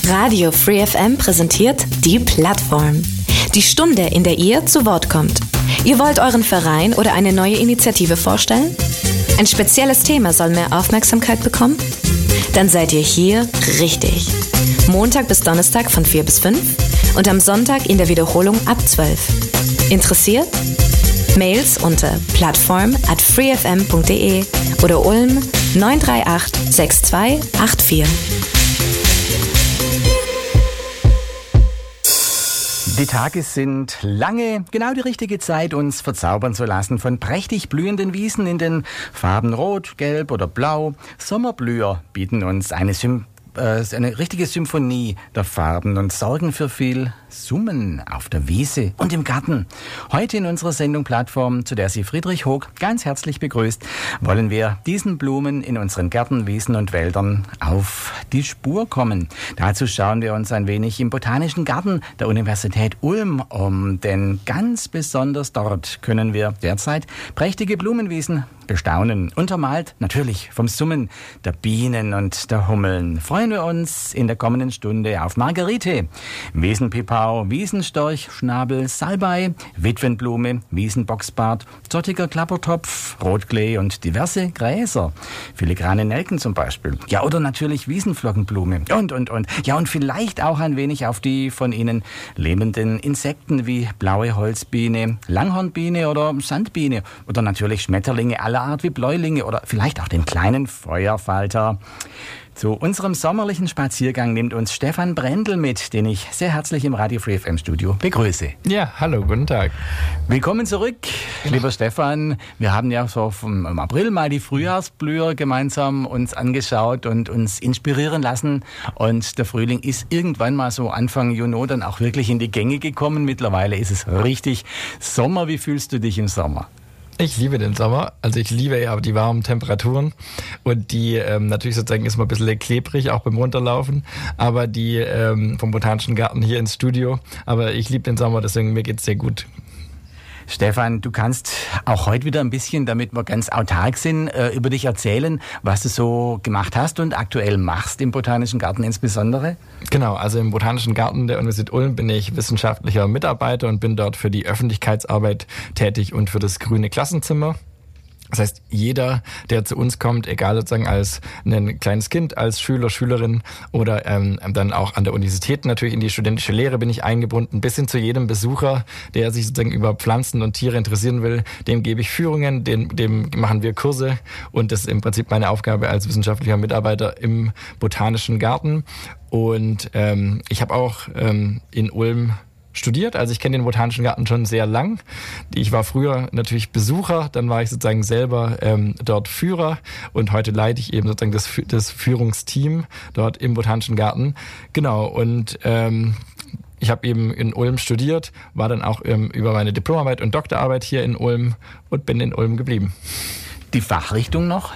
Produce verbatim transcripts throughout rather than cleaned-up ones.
Radio Free F M präsentiert die Plattform. Die Stunde, in der ihr zu Wort kommt. Ihr wollt euren Verein oder eine neue Initiative vorstellen? Ein spezielles Thema soll mehr Aufmerksamkeit bekommen? Dann seid ihr hier richtig. Montag bis Donnerstag von vier bis fünf und am Sonntag in der Wiederholung ab zwölf. Interessiert? Mails unter plattform at freefm punkt de oder Ulm neun drei acht sechs zwei acht vier. Die Tage sind lange, genau die richtige Zeit, uns verzaubern zu lassen von prächtig blühenden Wiesen in den Farben Rot, Gelb oder Blau. Sommerblüher bieten uns eine, Sym- äh, eine richtige Symphonie der Farben und sorgen für viel Summen auf der Wiese und im Garten. Heute in unserer Sendung Plattform, zu der Sie Friedrich Hoog ganz herzlich begrüßt, wollen wir diesen Blumen in unseren Gärten, Wiesen und Wäldern auf die Spur kommen. Dazu schauen wir uns ein wenig im Botanischen Garten der Universität Ulm um, denn ganz besonders dort können wir derzeit prächtige Blumenwiesen bestaunen, untermalt natürlich vom Summen der Bienen und der Hummeln. Freuen wir uns in der kommenden Stunde auf Margerite, Wiesenpipau, Wiesenstorch, Schnabel, Salbei, Witwenblume, Wiesenboxbart, zottiger Klappertopf, Rotklee und diverse Gräser. Filigrane Nelken zum Beispiel. Ja, oder natürlich Wiesenflockenblume und, und, und. Ja, und vielleicht auch ein wenig auf die von Ihnen lebenden Insekten wie blaue Holzbiene, Langhornbiene oder Sandbiene. Oder natürlich Schmetterlinge aller Art wie Bläulinge oder vielleicht auch den kleinen Feuerfalter. Zu unserem sommerlichen Spaziergang nimmt uns Stefan Brendel mit, den ich sehr herzlich im Radio Free F M Studio begrüße. Ja, hallo, guten Tag. Willkommen zurück, lieber Stefan. Wir haben ja so vom, im April mal die Frühjahrsblüher gemeinsam uns angeschaut und uns inspirieren lassen. Und der Frühling ist irgendwann mal so Anfang Juni dann auch wirklich in die Gänge gekommen. Mittlerweile ist es richtig Sommer. Wie fühlst du dich im Sommer? Ich liebe den Sommer, also ich liebe ja die warmen Temperaturen und die ähm, natürlich sozusagen ist mal ein bisschen klebrig, auch beim Runterlaufen, aber die ähm, vom Botanischen Garten hier ins Studio, aber ich liebe den Sommer, deswegen mir geht's sehr gut. Stefan, du kannst auch heute wieder ein bisschen, damit wir ganz autark sind, äh, über dich erzählen, was du so gemacht hast und aktuell machst im Botanischen Garten insbesondere. Genau, also im Botanischen Garten der Universität Ulm bin ich wissenschaftlicher Mitarbeiter und bin dort für die Öffentlichkeitsarbeit tätig und für das grüne Klassenzimmer. Das heißt, jeder, der zu uns kommt, egal sozusagen als ein kleines Kind, als Schüler, Schülerin oder ähm, dann auch an der Universität natürlich in die studentische Lehre bin ich eingebunden, bis hin zu jedem Besucher, der sich sozusagen über Pflanzen und Tiere interessieren will, dem gebe ich Führungen, dem, dem machen wir Kurse und das ist im Prinzip meine Aufgabe als wissenschaftlicher Mitarbeiter im Botanischen Garten. Und ähm, ich habe auch ähm, in Ulm studiert, also ich kenne den Botanischen Garten schon sehr lang. Ich war früher natürlich Besucher, dann war ich sozusagen selber ähm, dort Führer und heute leite ich eben sozusagen das, das Führungsteam dort im Botanischen Garten. Genau, und ähm, ich habe eben in Ulm studiert, war dann auch ähm, über meine Diplomarbeit und Doktorarbeit hier in Ulm und bin in Ulm geblieben. Die Fachrichtung noch?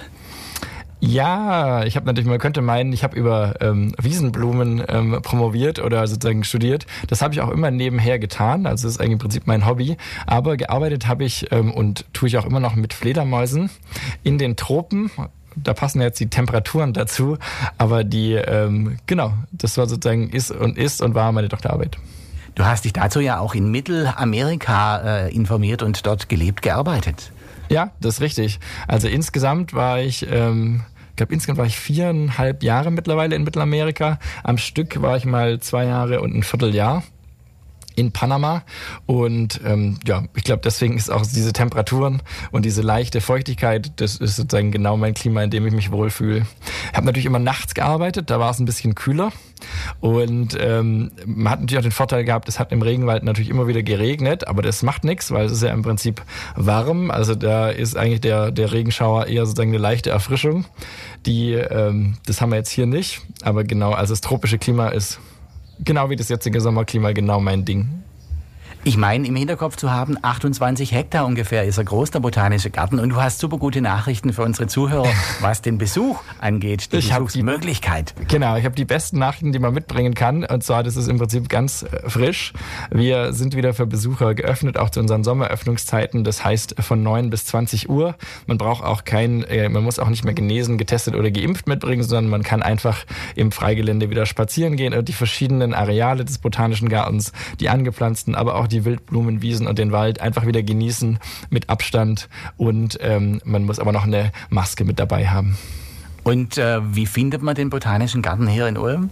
Ja, ich habe natürlich, man könnte meinen, ich habe über ähm, Wiesenblumen ähm, promoviert oder sozusagen studiert. Das habe ich auch immer nebenher getan, also das ist eigentlich im Prinzip mein Hobby. Aber gearbeitet habe ich ähm, und tue ich auch immer noch mit Fledermäusen in den Tropen. Da passen jetzt die Temperaturen dazu, aber die, ähm, genau, das war sozusagen ist und ist und war meine Doktorarbeit. Du hast dich dazu ja auch in Mittelamerika äh, informiert und dort gelebt, gearbeitet. Ja, das ist richtig. Also insgesamt war ich... Ähm, Ich glaube, insgesamt war ich viereinhalb Jahre mittlerweile in Mittelamerika. Am Stück war ich mal zwei Jahre und ein Vierteljahr in Panama. Und ähm, ja, ich glaube, deswegen ist auch diese Temperaturen und diese leichte Feuchtigkeit, das ist sozusagen genau mein Klima, in dem ich mich wohlfühle. Ich habe natürlich immer nachts gearbeitet, da war es ein bisschen kühler. Und ähm, man hat natürlich auch den Vorteil gehabt, es hat im Regenwald natürlich immer wieder geregnet, aber das macht nichts, weil es ist ja im Prinzip warm. Also da ist eigentlich der, der Regenschauer eher sozusagen eine leichte Erfrischung. Die, ähm, das haben wir jetzt hier nicht, aber genau, also das tropische Klima ist genau wie das jetzige Sommerklima genau mein Ding. Ich meine, im Hinterkopf zu haben, achtundzwanzig Hektar ungefähr ist er groß, der Botanische Garten. Und du hast super gute Nachrichten für unsere Zuhörer, was den Besuch angeht, die ich Besuchsmöglichkeit. Die, genau, ich habe die besten Nachrichten, die man mitbringen kann. Und zwar, das ist im Prinzip ganz frisch. Wir sind wieder für Besucher geöffnet, auch zu unseren Sommeröffnungszeiten. Das heißt von neun bis zwanzig Uhr. Man braucht auch kein, man muss auch nicht mehr genesen, getestet oder geimpft mitbringen, sondern man kann einfach im Freigelände wieder spazieren gehen und die verschiedenen Areale des Botanischen Gartens, die angepflanzten, aber auch die Wildblumenwiesen und den Wald einfach wieder genießen mit Abstand und ähm, man muss aber noch eine Maske mit dabei haben. Und äh, wie findet man den Botanischen Garten hier in Ulm?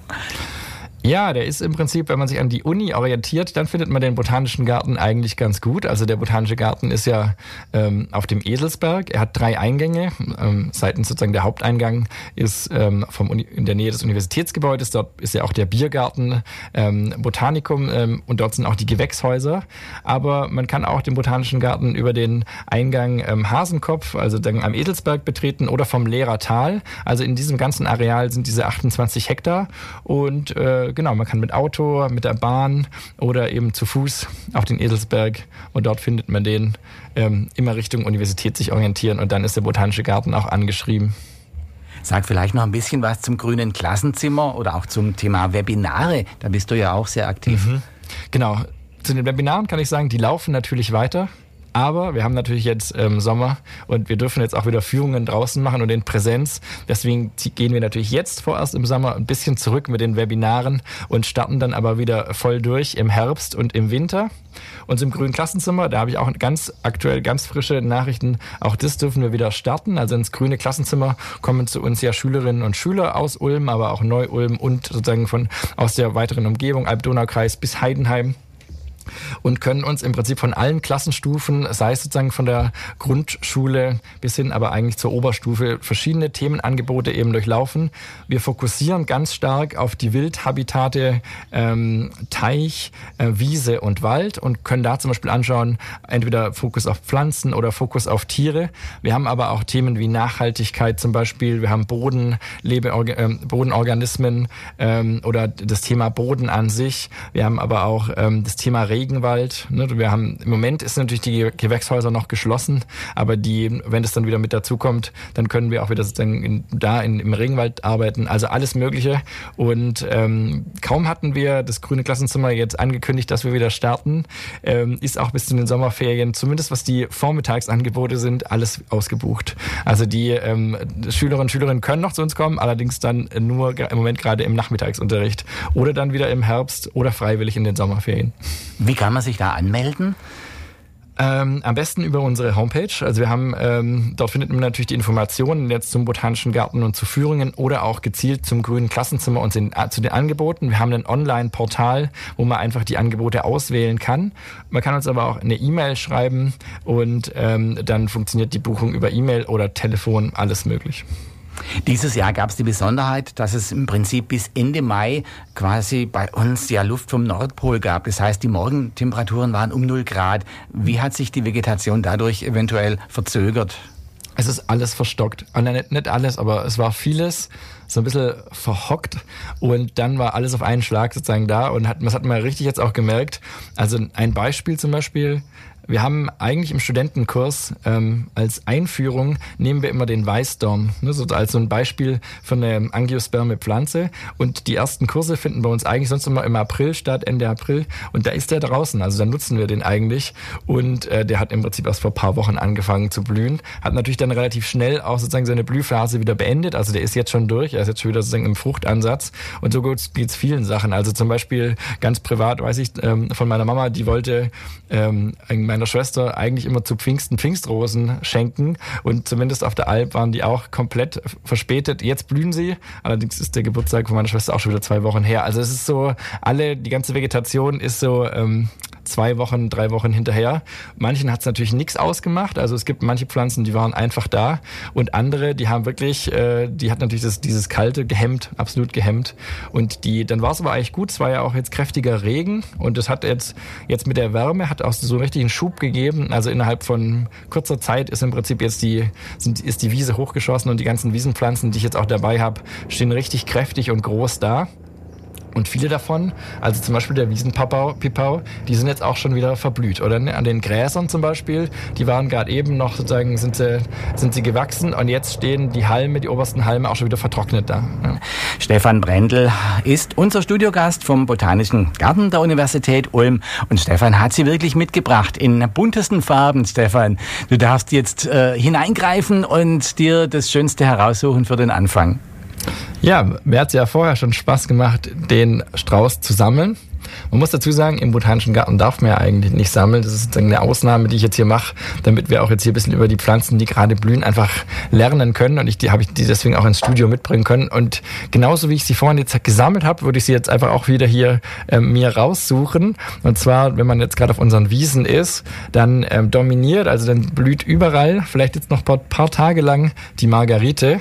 Ja, der ist im Prinzip, wenn man sich an die Uni orientiert, dann findet man den Botanischen Garten eigentlich ganz gut. Also der Botanische Garten ist ja ähm, auf dem Eselsberg. Er hat drei Eingänge. Ähm, seitens sozusagen der Haupteingang ist ähm, vom Uni- in der Nähe des Universitätsgebäudes. Dort ist ja auch der Biergarten, ähm, Botanikum ähm, und dort sind auch die Gewächshäuser. Aber man kann auch den Botanischen Garten über den Eingang ähm, Hasenkopf, also dann am Eselsberg betreten oder vom Lehrer Tal. Also in diesem ganzen Areal sind diese achtundzwanzig Hektar und äh, genau, man kann mit Auto, mit der Bahn oder eben zu Fuß auf den Eselsberg und dort findet man den ähm, immer Richtung Universität sich orientieren und dann ist der Botanische Garten auch angeschrieben. Sag vielleicht noch ein bisschen was zum grünen Klassenzimmer oder auch zum Thema Webinare. Da bist du ja auch sehr aktiv. Mhm. Genau. Zu den Webinaren kann ich sagen, die laufen natürlich weiter. Aber wir haben natürlich jetzt ähm, Sommer und wir dürfen jetzt auch wieder Führungen draußen machen und in Präsenz. Deswegen gehen wir natürlich jetzt vorerst im Sommer ein bisschen zurück mit den Webinaren und starten dann aber wieder voll durch im Herbst und im Winter. Und im grünen Klassenzimmer, da habe ich auch ganz aktuell ganz frische Nachrichten. Auch das dürfen wir wieder starten. Also ins grüne Klassenzimmer kommen zu uns ja Schülerinnen und Schüler aus Ulm, aber auch Neu-Ulm und sozusagen von aus der weiteren Umgebung, Alb-Donau-Kreis bis Heidenheim. Und können uns im Prinzip von allen Klassenstufen, sei es sozusagen von der Grundschule bis hin aber eigentlich zur Oberstufe, verschiedene Themenangebote eben durchlaufen. Wir fokussieren ganz stark auf die Wildhabitate ähm, Teich, äh, Wiese und Wald und können da zum Beispiel anschauen, entweder Fokus auf Pflanzen oder Fokus auf Tiere. Wir haben aber auch Themen wie Nachhaltigkeit zum Beispiel, wir haben Boden, Lebeorga- äh, Bodenorganismen ähm, oder das Thema Boden an sich. Wir haben aber auch ähm, das Thema Regenwald. Ne? Wir haben, im Moment ist natürlich die Gewächshäuser noch geschlossen, aber die, wenn es dann wieder mit dazu kommt, dann können wir auch wieder sozusagen in, da in, im Regenwald arbeiten. Also alles Mögliche. Und ähm, kaum hatten wir das grüne Klassenzimmer jetzt angekündigt, dass wir wieder starten, ähm, ist auch bis zu den Sommerferien, zumindest was die Vormittagsangebote sind, alles ausgebucht. Also die ähm, Schülerinnen und Schülerinnen können noch zu uns kommen, allerdings dann nur im Moment gerade im Nachmittagsunterricht oder dann wieder im Herbst oder freiwillig in den Sommerferien. Wie kann man sich da anmelden? Ähm, am besten über unsere Homepage. Also wir haben, ähm, dort findet man natürlich die Informationen jetzt zum Botanischen Garten und zu Führungen oder auch gezielt zum grünen Klassenzimmer und den, äh, zu den Angeboten. Wir haben ein Online-Portal, wo man einfach die Angebote auswählen kann. Man kann uns aber auch eine E-Mail schreiben und ähm, dann funktioniert die Buchung über E-Mail oder Telefon, alles möglich. Dieses Jahr gab es die Besonderheit, dass es im Prinzip bis Ende Mai quasi bei uns ja Luft vom Nordpol gab. Das heißt, die Morgentemperaturen waren um null Grad. Wie hat sich die Vegetation dadurch eventuell verzögert? Es ist alles verstockt. Nicht, nicht alles, aber es war vieles so ein bisschen verhockt und dann war alles auf einen Schlag sozusagen da und hat, das hat man richtig jetzt auch gemerkt. Also ein Beispiel zum Beispiel, wir haben eigentlich im Studentenkurs ähm, als Einführung nehmen wir immer den Weißdorn, ne, so als so ein Beispiel für eine Angiosperme-Pflanze und die ersten Kurse finden bei uns eigentlich sonst immer im April statt, Ende April und da ist der draußen, also da nutzen wir den eigentlich und äh, der hat im Prinzip erst vor ein paar Wochen angefangen zu blühen, hat natürlich dann relativ schnell auch sozusagen seine Blühphase wieder beendet, also der ist jetzt schon durch, er ist jetzt schon wieder sozusagen im Fruchtansatz und so geht's vielen Sachen, also zum Beispiel ganz privat weiß ich ähm, von meiner Mama, die wollte ähm, meiner Schwester eigentlich immer zu Pfingsten Pfingstrosen schenken und zumindest auf der Alp waren die auch komplett verspätet. Jetzt blühen sie, allerdings ist der Geburtstag von meiner Schwester auch schon wieder zwei Wochen her. Also es ist so, alle, die ganze Vegetation ist so ähm, zwei Wochen, drei Wochen hinterher. Manchen hat es natürlich nichts ausgemacht, also es gibt manche Pflanzen, die waren einfach da und andere, die haben wirklich, äh, die hat natürlich das, dieses Kalte gehemmt, absolut gehemmt und die, dann war es aber eigentlich gut, es war ja auch jetzt kräftiger Regen und das hat jetzt, jetzt mit der Wärme hat auch so einen richtigen Schub gegeben, also innerhalb von kurzer Zeit ist im Prinzip jetzt die, sind, ist die Wiese hochgeschossen und die ganzen Wiesenpflanzen, die ich jetzt auch dabei habe, stehen richtig kräftig und groß da. Und Und viele davon, also zum Beispiel der Wiesenpipau, Pipau, die sind jetzt auch schon wieder verblüht. Oder an den Gräsern zum Beispiel, die waren gerade eben noch sozusagen, sind sie, sind sie gewachsen und jetzt stehen die Halme, die obersten Halme auch schon wieder vertrocknet da. Ja. Stefan Brendel ist unser Studiogast vom Botanischen Garten der Universität Ulm. Und Stefan hat sie wirklich mitgebracht in buntesten Farben, Stefan. Du darfst jetzt äh, hineingreifen und dir das Schönste heraussuchen für den Anfang. Ja, mir hat es ja vorher schon Spaß gemacht, den Strauß zu sammeln. Man muss dazu sagen, im Botanischen Garten darf man ja eigentlich nicht sammeln. Das ist sozusagen eine Ausnahme, die ich jetzt hier mache, damit wir auch jetzt hier ein bisschen über die Pflanzen, die gerade blühen, einfach lernen können. Und ich, die habe ich die deswegen auch ins Studio mitbringen können. Und genauso wie ich sie vorhin jetzt gesammelt habe, würde ich sie jetzt einfach auch wieder hier äh, mir raussuchen. Und zwar, wenn man jetzt gerade auf unseren Wiesen ist, dann ähm, dominiert, also dann blüht überall, vielleicht jetzt noch ein paar, paar Tage lang, die Margerite.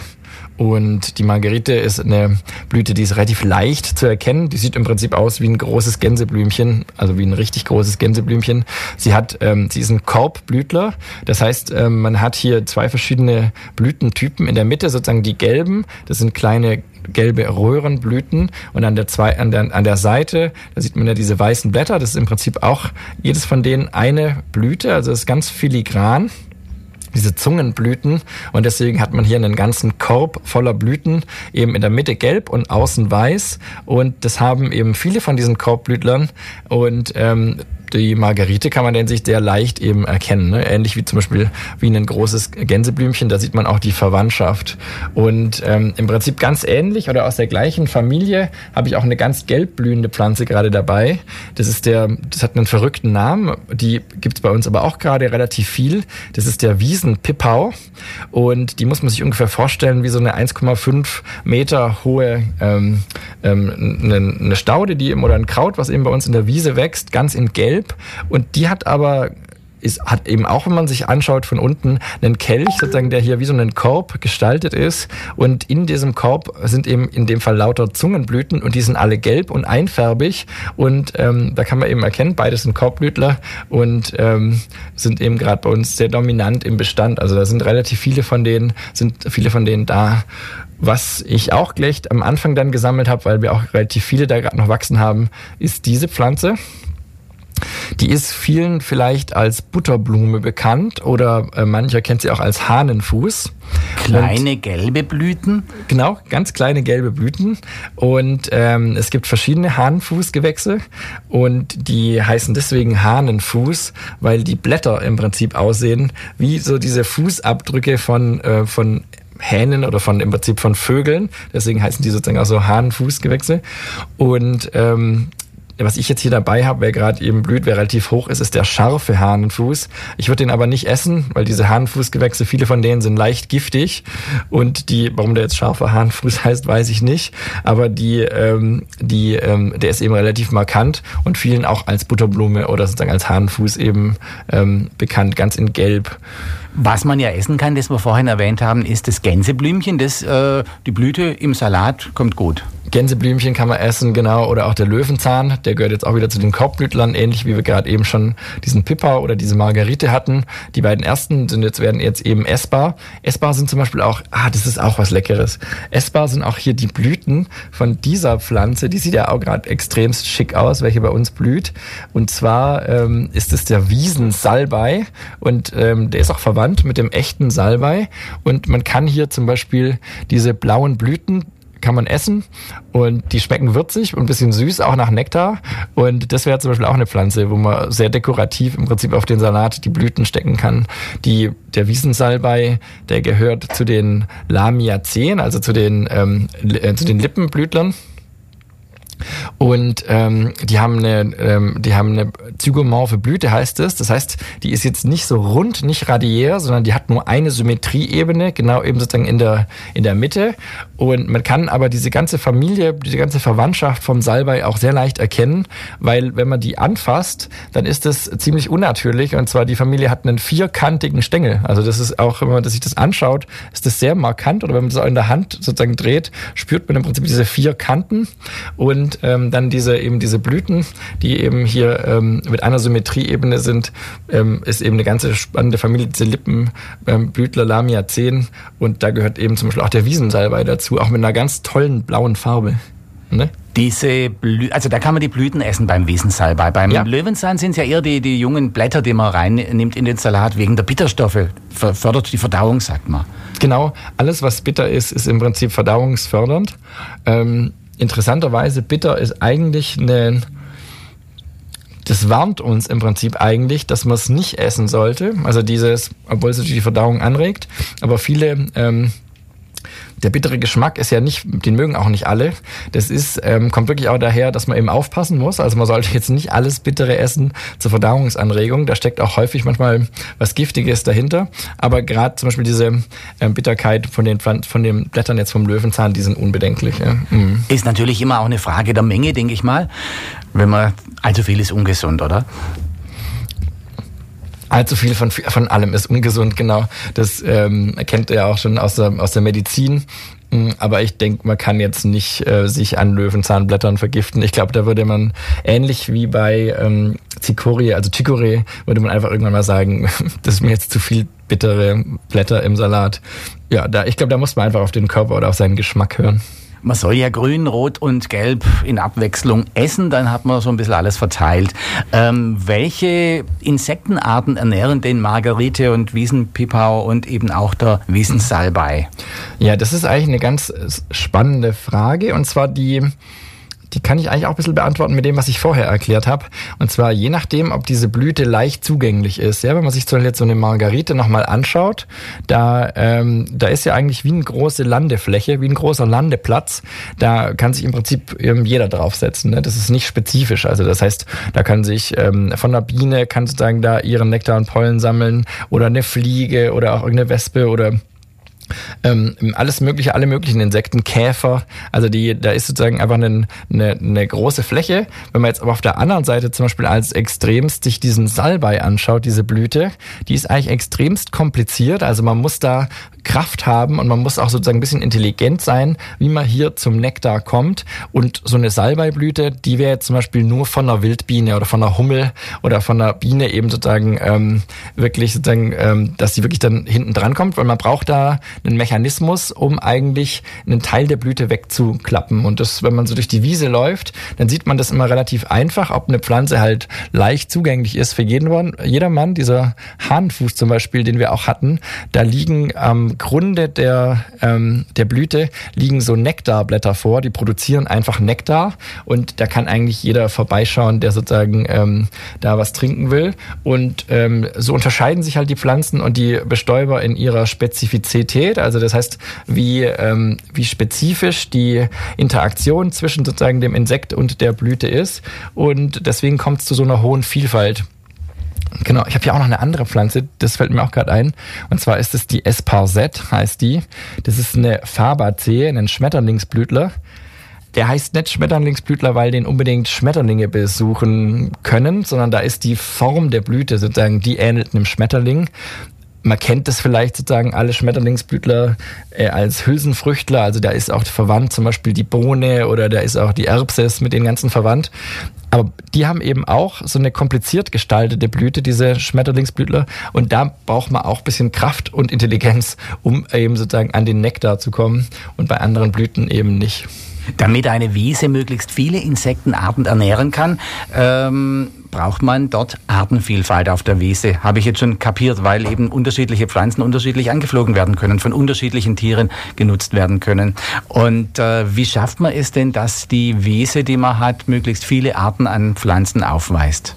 Und die Margerite ist eine Blüte, die ist relativ leicht zu erkennen. Die sieht im Prinzip aus wie ein großes Gänseblümchen, also wie ein richtig großes Gänseblümchen. Sie hat, ähm, sie ist ein Korbblütler. Das heißt, ähm, man hat hier zwei verschiedene Blütentypen. In der Mitte sozusagen die gelben, das sind kleine gelbe Röhrenblüten, und an der, zwei, an der, an der Seite, da sieht man ja diese weißen Blätter. Das ist im Prinzip auch jedes von denen eine Blüte, also das ist ganz filigran. Diese Zungenblüten, und deswegen hat man hier einen ganzen Korb voller Blüten, eben in der Mitte gelb und außen weiß, und das haben eben viele von diesen Korbblütlern, und ähm, die Margerite kann man in sich sehr leicht eben erkennen, ne? Ähnlich wie zum Beispiel wie ein großes Gänseblümchen, da sieht man auch die Verwandtschaft. Und ähm, im Prinzip ganz ähnlich oder aus der gleichen Familie habe ich auch eine ganz gelb blühende Pflanze gerade dabei. Das ist der, das hat einen verrückten Namen, die gibt es bei uns aber auch gerade relativ viel. Das ist der Wiesenpipau, und die muss man sich ungefähr vorstellen wie so eine eins Komma fünf Meter hohe ähm, ähm, eine, eine Staude, die eben, oder ein Kraut, was eben bei uns in der Wiese wächst, ganz in gelb. Und die hat aber, ist, hat eben auch, wenn man sich anschaut von unten, einen Kelch, sozusagen, der hier wie so ein Korb gestaltet ist. Und in diesem Korb sind eben in dem Fall lauter Zungenblüten, und die sind alle gelb und einfärbig. Und ähm, da kann man eben erkennen, beides sind Korbblütler und ähm, sind eben gerade bei uns sehr dominant im Bestand. Also da sind relativ viele von denen, sind viele von denen da. Was ich auch gleich am Anfang dann gesammelt habe, weil wir auch relativ viele da gerade noch wachsen haben, ist diese Pflanze. Die ist vielen vielleicht als Butterblume bekannt, oder äh, mancher kennt sie auch als Hahnenfuß. Kleine und, gelbe Blüten? Genau, ganz kleine gelbe Blüten. Und ähm, es gibt verschiedene Hahnenfußgewächse, und die heißen deswegen Hahnenfuß, weil die Blätter im Prinzip aussehen wie so diese Fußabdrücke von äh, von Hähnen oder von im Prinzip von Vögeln. Deswegen heißen die sozusagen auch so Hahnenfußgewächse. Und ähm, was ich jetzt hier dabei habe, wer gerade eben blüht, wer relativ hoch ist, ist der scharfe Hahnenfuß. Ich würde den aber nicht essen, weil diese Hahnenfußgewächse, viele von denen sind leicht giftig, und die, warum der jetzt scharfer Hahnenfuß heißt, weiß ich nicht, aber die, ähm, die, ähm, der ist eben relativ markant und vielen auch als Butterblume oder sozusagen als Hahnenfuß eben ähm, bekannt, ganz in Gelb. Was man ja essen kann, das wir vorhin erwähnt haben, ist das Gänseblümchen. Das, äh, die Blüte im Salat kommt gut. Gänseblümchen kann man essen, genau, oder auch der Löwenzahn, der gehört jetzt auch wieder zu den Korbblütlern, ähnlich wie wir gerade eben schon diesen Pipau oder diese Margerite hatten. Die beiden ersten sind jetzt, werden jetzt eben essbar. Essbar sind zum Beispiel auch, ah, das ist auch was Leckeres. Essbar sind auch hier die Blüten von dieser Pflanze, die sieht ja auch gerade extremst schick aus, welche bei uns blüht. Und zwar ähm, ist es der Wiesensalbei, und ähm, der ist auch verwandt mit dem echten Salbei, und man kann hier zum Beispiel diese blauen Blüten kann man essen, und die schmecken würzig und ein bisschen süß, auch nach Nektar, und das wäre zum Beispiel auch eine Pflanze, wo man sehr dekorativ im Prinzip auf den Salat die Blüten stecken kann. Die, der Wiesensalbei, der gehört zu den Lamiaceae, also zu den, ähm, zu den Lippenblütlern. Und ähm, die haben eine, ähm, die haben eine zygomorphe Blüte, heißt es. Das heißt, die ist jetzt nicht so rund, nicht radiär, sondern die hat nur eine Symmetrieebene, genau eben sozusagen in der in der Mitte. Und man kann aber diese ganze Familie, diese ganze Verwandtschaft vom Salbei auch sehr leicht erkennen, weil wenn man die anfasst, dann ist das ziemlich unnatürlich. Und zwar die Familie hat einen vierkantigen Stängel. Also das ist auch, wenn man sich das anschaut, ist das sehr markant. Oder wenn man das auch in der Hand sozusagen dreht, spürt man im Prinzip diese vier Kanten. Und ähm, dann diese eben diese Blüten, die eben hier ähm, mit einer Symmetrieebene sind, ähm, ist eben eine ganze spannende Familie, diese Lippenblütler, ähm, Lamiaceae, und da gehört eben zum Beispiel auch der Wiesensalbei dazu, auch mit einer ganz tollen blauen Farbe. Ne? Diese Blü- also da kann man die Blüten essen beim Wiesensalbei. Beim ja. Löwenzahn sind es ja eher die, die jungen Blätter, die man reinnimmt in den Salat wegen der Bitterstoffe. Fördert die Verdauung, sagt man. Genau, alles was bitter ist, ist im Prinzip verdauungsfördernd. Ähm, interessanterweise, bitter ist eigentlich eine... Das warnt uns im Prinzip eigentlich, dass man es nicht essen sollte. Also dieses, obwohl es natürlich die Verdauung anregt, aber viele... Ähm, Der bittere Geschmack ist ja nicht, den mögen auch nicht alle. Das ist, ähm, kommt wirklich auch daher, dass man eben aufpassen muss. Also man sollte jetzt nicht alles Bittere essen zur Verdauungsanregung. Da steckt auch häufig manchmal was Giftiges dahinter. Aber gerade zum Beispiel diese ähm, Bitterkeit von den, von den Blättern jetzt vom Löwenzahn, die sind unbedenklich. Ja. Mhm. Ist natürlich immer auch eine Frage der Menge, denke ich mal. Wenn man, allzu viel ist ungesund, oder? Allzu viel von, von allem ist ungesund, genau. Das ähm, kennt ihr auch schon aus der, aus der Medizin. Aber ich denke, man kann jetzt nicht äh, sich an Löwenzahnblättern vergiften. Ich glaube, da würde man ähnlich wie bei ähm, Chicorée, also Chicorée, würde man einfach irgendwann mal sagen, das ist mir jetzt zu viel bittere Blätter im Salat. Ja, da, ich glaube, da muss man einfach auf den Körper oder auf seinen Geschmack hören. Man soll ja grün, rot und gelb in Abwechslung essen, dann hat man so ein bisschen alles verteilt. Ähm, welche Insektenarten ernähren denn Margerite und Wiesenpipau und eben auch der Wiesensalbei? Ja, das ist eigentlich eine ganz spannende Frage, und zwar die... Die kann ich eigentlich auch ein bisschen beantworten mit dem, was ich vorher erklärt habe. Und zwar je nachdem, ob diese Blüte leicht zugänglich ist. Ja, wenn man sich zum Beispiel jetzt so eine Margerite nochmal anschaut, da, ähm, da ist ja eigentlich wie eine große Landefläche, wie ein großer Landeplatz. Da kann sich im Prinzip ähm, jeder draufsetzen. Ne? Das ist nicht spezifisch. Also das heißt, da kann sich ähm, von einer Biene, kann sozusagen da ihren Nektar und Pollen sammeln, oder eine Fliege oder auch irgendeine Wespe oder Ähm, alles mögliche, alle möglichen Insekten, Käfer, also die, da ist sozusagen einfach eine, eine, eine große Fläche. Wenn man jetzt aber auf der anderen Seite zum Beispiel als extremst sich diesen Salbei anschaut, diese Blüte, die ist eigentlich extremst kompliziert, also man muss da Kraft haben und man muss auch sozusagen ein bisschen intelligent sein, wie man hier zum Nektar kommt. Und so eine Salbeiblüte, die wäre jetzt zum Beispiel nur von einer Wildbiene oder von einer Hummel oder von einer Biene eben sozusagen ähm, wirklich sozusagen, ähm, dass die wirklich dann hinten dran kommt, weil man braucht da einen Mechanismus, um eigentlich einen Teil der Blüte wegzuklappen. Und das, wenn man so durch die Wiese läuft, dann sieht man das immer relativ einfach, ob eine Pflanze halt leicht zugänglich ist für jeden, jedermann. Dieser Hahnenfuß zum Beispiel, den wir auch hatten, da liegen am Grunde der, ähm, der Blüte liegen so Nektarblätter vor, die produzieren einfach Nektar, und da kann eigentlich jeder vorbeischauen, der sozusagen ähm, da was trinken will. Und ähm, so unterscheiden sich halt die Pflanzen und die Bestäuber in ihrer Spezifizität. Also das heißt, wie, ähm, wie spezifisch die Interaktion zwischen sozusagen dem Insekt und der Blüte ist. Und deswegen kommt es zu so einer hohen Vielfalt. Genau, ich habe hier auch noch eine andere Pflanze, das fällt mir auch gerade ein. Und zwar ist es die Esparset, heißt die. Das ist eine Fabaceae, ein Schmetterlingsblütler. Der heißt nicht Schmetterlingsblütler, weil den unbedingt Schmetterlinge besuchen können, sondern da ist die Form der Blüte sozusagen, die ähnelt einem Schmetterling. Man kennt das vielleicht sozusagen, alle Schmetterlingsblütler äh, als Hülsenfrüchtler, also da ist auch verwandt zum Beispiel die Bohne oder da ist auch die Erbses mit den ganzen verwandt. Aber die haben eben auch so eine kompliziert gestaltete Blüte, diese Schmetterlingsblütler, und da braucht man auch ein bisschen Kraft und Intelligenz, um eben sozusagen an den Nektar zu kommen, und bei anderen Blüten eben nicht. Damit eine Wiese möglichst viele Insektenarten ernähren kann, ähm, braucht man dort Artenvielfalt auf der Wiese. Habe ich jetzt schon kapiert, weil eben unterschiedliche Pflanzen unterschiedlich angeflogen werden können, von unterschiedlichen Tieren genutzt werden können. Und äh, wie schafft man es denn, dass die Wiese, die man hat, möglichst viele Arten an Pflanzen aufweist?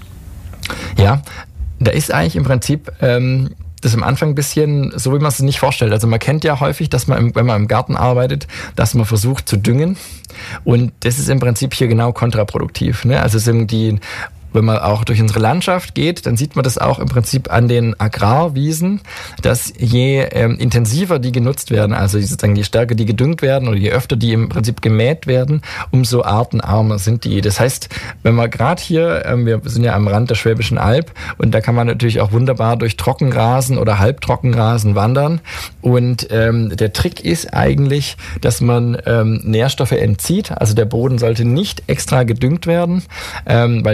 Ja, da ist eigentlich im Prinzip... Ähm das ist am Anfang ein bisschen so, wie man es sich nicht vorstellt. Also man kennt ja häufig, dass man, im, wenn man im Garten arbeitet, dass man versucht zu düngen. Und das ist im Prinzip hier genau kontraproduktiv. Ne? Also es ist irgendwie, wenn man auch durch unsere Landschaft geht, dann sieht man das auch im Prinzip an den Agrarwiesen, dass je ähm, intensiver die genutzt werden, also sozusagen je stärker die gedüngt werden oder je öfter die im Prinzip gemäht werden, umso artenarmer sind die. Das heißt, wenn man gerade hier, ähm, wir sind ja am Rand der Schwäbischen Alb, und da kann man natürlich auch wunderbar durch Trockenrasen oder Halbtrockenrasen wandern. Und ähm, der Trick ist eigentlich, dass man ähm, Nährstoffe entzieht. Also der Boden sollte nicht extra gedüngt werden, ähm, weil dann dominiert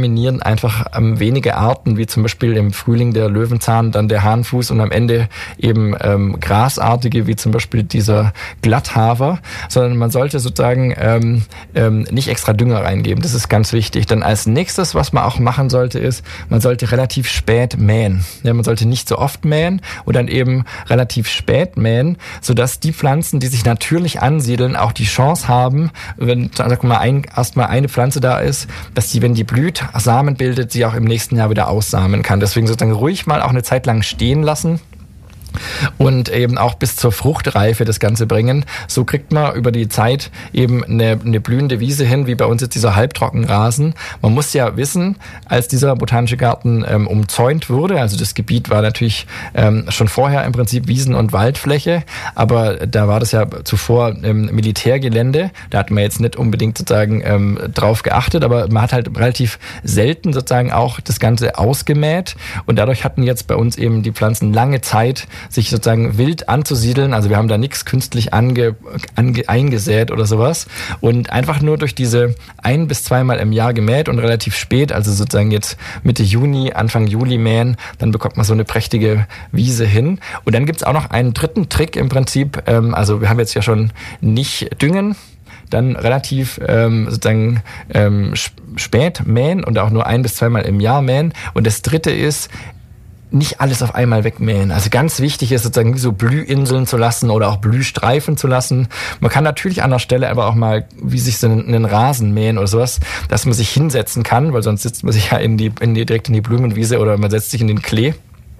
dominieren einfach ähm, wenige Arten, wie zum Beispiel im Frühling der Löwenzahn, dann der Hahnfuß und am Ende eben ähm, grasartige, wie zum Beispiel dieser Glatthafer, sondern man sollte sozusagen ähm, ähm, nicht extra Dünger reingeben. Das ist ganz wichtig. Dann als nächstes, was man auch machen sollte, ist, man sollte relativ spät mähen. Ja, man sollte nicht so oft mähen und dann eben relativ spät mähen, sodass die Pflanzen, die sich natürlich ansiedeln, auch die Chance haben, wenn, sag mal, ein, erstmal eine Pflanze da ist, dass die, wenn die blüht, Samen bildet, sie auch im nächsten Jahr wieder aussamen kann. Deswegen sozusagen ruhig mal auch eine Zeit lang stehen lassen und eben auch bis zur Fruchtreife das Ganze bringen. So kriegt man über die Zeit eben eine, eine blühende Wiese hin, wie bei uns jetzt dieser Halbtrockenrasen. Man muss ja wissen, als dieser botanische Garten ähm, umzäunt wurde, also das Gebiet war natürlich ähm, schon vorher im Prinzip Wiesen- und Waldfläche, aber da war das ja zuvor ähm, Militärgelände. Da hat man jetzt nicht unbedingt sozusagen ähm, drauf geachtet, aber man hat halt relativ selten sozusagen auch das Ganze ausgemäht und dadurch hatten jetzt bei uns eben die Pflanzen lange Zeit, sich sozusagen wild anzusiedeln. Also wir haben da nichts künstlich ange, ange, eingesät oder sowas. Und einfach nur durch diese ein- bis zweimal im Jahr gemäht und relativ spät, also sozusagen jetzt Mitte Juni, Anfang Juli mähen, dann bekommt man so eine prächtige Wiese hin. Und dann gibt's auch noch einen dritten Trick im Prinzip. Ähm, also wir haben jetzt ja schon nicht düngen, dann relativ ähm, sozusagen ähm, spät mähen und auch nur ein- bis zweimal im Jahr mähen. Und das dritte ist, nicht alles auf einmal wegmähen. Also ganz wichtig ist sozusagen so Blühinseln zu lassen oder auch Blühstreifen zu lassen. Man kann natürlich an der Stelle aber auch mal, wie sich so einen Rasen mähen oder sowas, dass man sich hinsetzen kann, weil sonst sitzt man sich ja in die, in die, direkt in die Blumenwiese oder man setzt sich in den Klee.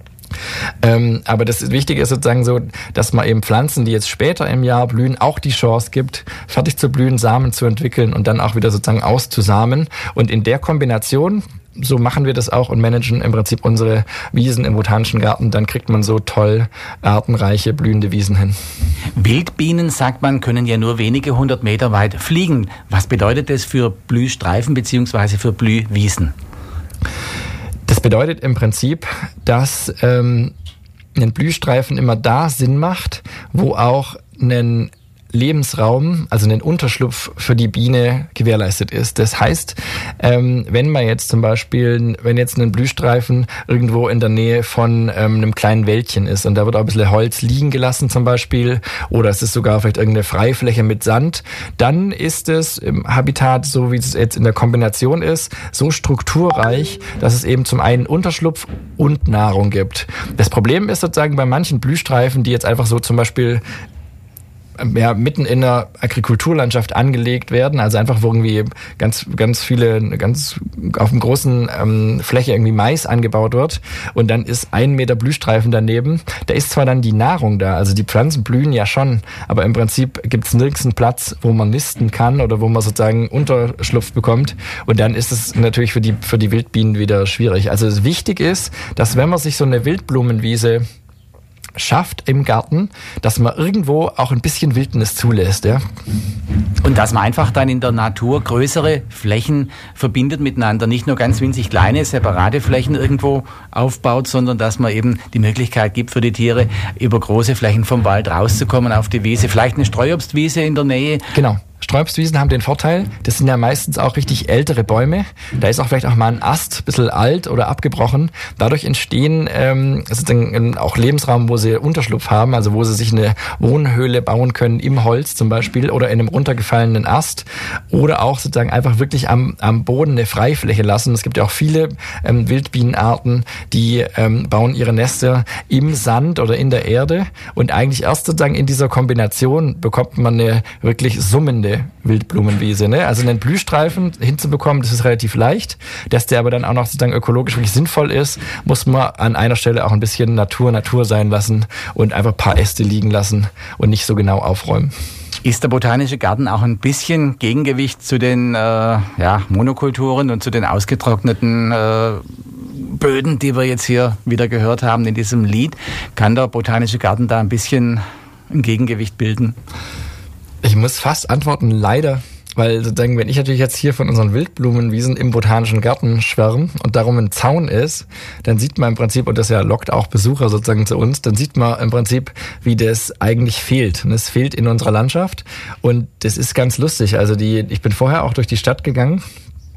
Ähm, aber das Wichtige ist sozusagen so, dass man eben Pflanzen, die jetzt später im Jahr blühen, auch die Chance gibt, fertig zu blühen, Samen zu entwickeln und dann auch wieder sozusagen auszusamen. Und in der Kombination, so machen wir das auch und managen im Prinzip unsere Wiesen im Botanischen Garten, dann kriegt man so toll artenreiche, blühende Wiesen hin. Wildbienen, sagt man, können ja nur wenige hundert Meter weit fliegen. Was bedeutet das für Blühstreifen bzw. für Blühwiesen? Das bedeutet im Prinzip, dass ähm, ein Blühstreifen immer da Sinn macht, wo auch ein Lebensraum, also einen Unterschlupf für die Biene gewährleistet ist. Das heißt, ähm, wenn man jetzt zum Beispiel, wenn jetzt ein Blühstreifen irgendwo in der Nähe von ähm, einem kleinen Wäldchen ist und da wird auch ein bisschen Holz liegen gelassen zum Beispiel oder es ist sogar vielleicht irgendeine Freifläche mit Sand, dann ist es im Habitat, so wie es jetzt in der Kombination ist, so strukturreich, dass es eben zum einen Unterschlupf und Nahrung gibt. Das Problem ist sozusagen bei manchen Blühstreifen, die jetzt einfach so zum Beispiel ja, mitten in der Agrikulturlandschaft angelegt werden, also einfach wo irgendwie ganz ganz viele, ganz auf einem großen ähm, Fläche irgendwie Mais angebaut wird und dann ist ein Meter Blühstreifen daneben, da ist zwar dann die Nahrung da, also die Pflanzen blühen ja schon, aber im Prinzip gibt es nirgends einen Platz, wo man nisten kann oder wo man sozusagen Unterschlupf bekommt und dann ist es natürlich für die, für die Wildbienen wieder schwierig. Also wichtig ist, dass wenn man sich so eine Wildblumenwiese schafft im Garten, dass man irgendwo auch ein bisschen Wildnis zulässt. Ja? Und dass man einfach dann in der Natur größere Flächen verbindet miteinander, nicht nur ganz winzig kleine, separate Flächen irgendwo aufbaut, sondern dass man eben die Möglichkeit gibt für die Tiere, über große Flächen vom Wald rauszukommen auf die Wiese. Vielleicht eine Streuobstwiese in der Nähe. Genau. Streuobstwiesen haben den Vorteil, das sind ja meistens auch richtig ältere Bäume. Da ist auch vielleicht auch mal ein Ast, ein bisschen alt oder abgebrochen. Dadurch entstehen ähm, sozusagen auch Lebensraum, wo sie Unterschlupf haben, also wo sie sich eine Wohnhöhle bauen können im Holz zum Beispiel oder in einem runtergefallenen Ast oder auch sozusagen einfach wirklich am, am Boden eine Freifläche lassen. Es gibt ja auch viele ähm, Wildbienenarten, die ähm, bauen ihre Nester im Sand oder in der Erde und eigentlich erst sozusagen in dieser Kombination bekommt man eine wirklich summende Wildblumenwiese. Ne? Also einen Blühstreifen hinzubekommen, das ist relativ leicht. Dass der aber dann auch noch sozusagen ökologisch wirklich sinnvoll ist, muss man an einer Stelle auch ein bisschen Natur, Natur sein lassen und einfach ein paar Äste liegen lassen und nicht so genau aufräumen. Ist der Botanische Garten auch ein bisschen Gegengewicht zu den äh, ja, Monokulturen und zu den ausgetrockneten äh, Böden, die wir jetzt hier wieder gehört haben in diesem Lied? Kann der Botanische Garten da ein bisschen ein Gegengewicht bilden? Ich muss fast antworten, leider. Weil sozusagen, wenn ich natürlich jetzt hier von unseren Wildblumenwiesen im Botanischen Garten schwärme und darum ein Zaun ist, dann sieht man im Prinzip, und das ja lockt auch Besucher sozusagen zu uns, dann sieht man im Prinzip, wie das eigentlich fehlt. Und es fehlt in unserer Landschaft und das ist ganz lustig. Also die, ich bin vorher auch durch die Stadt gegangen,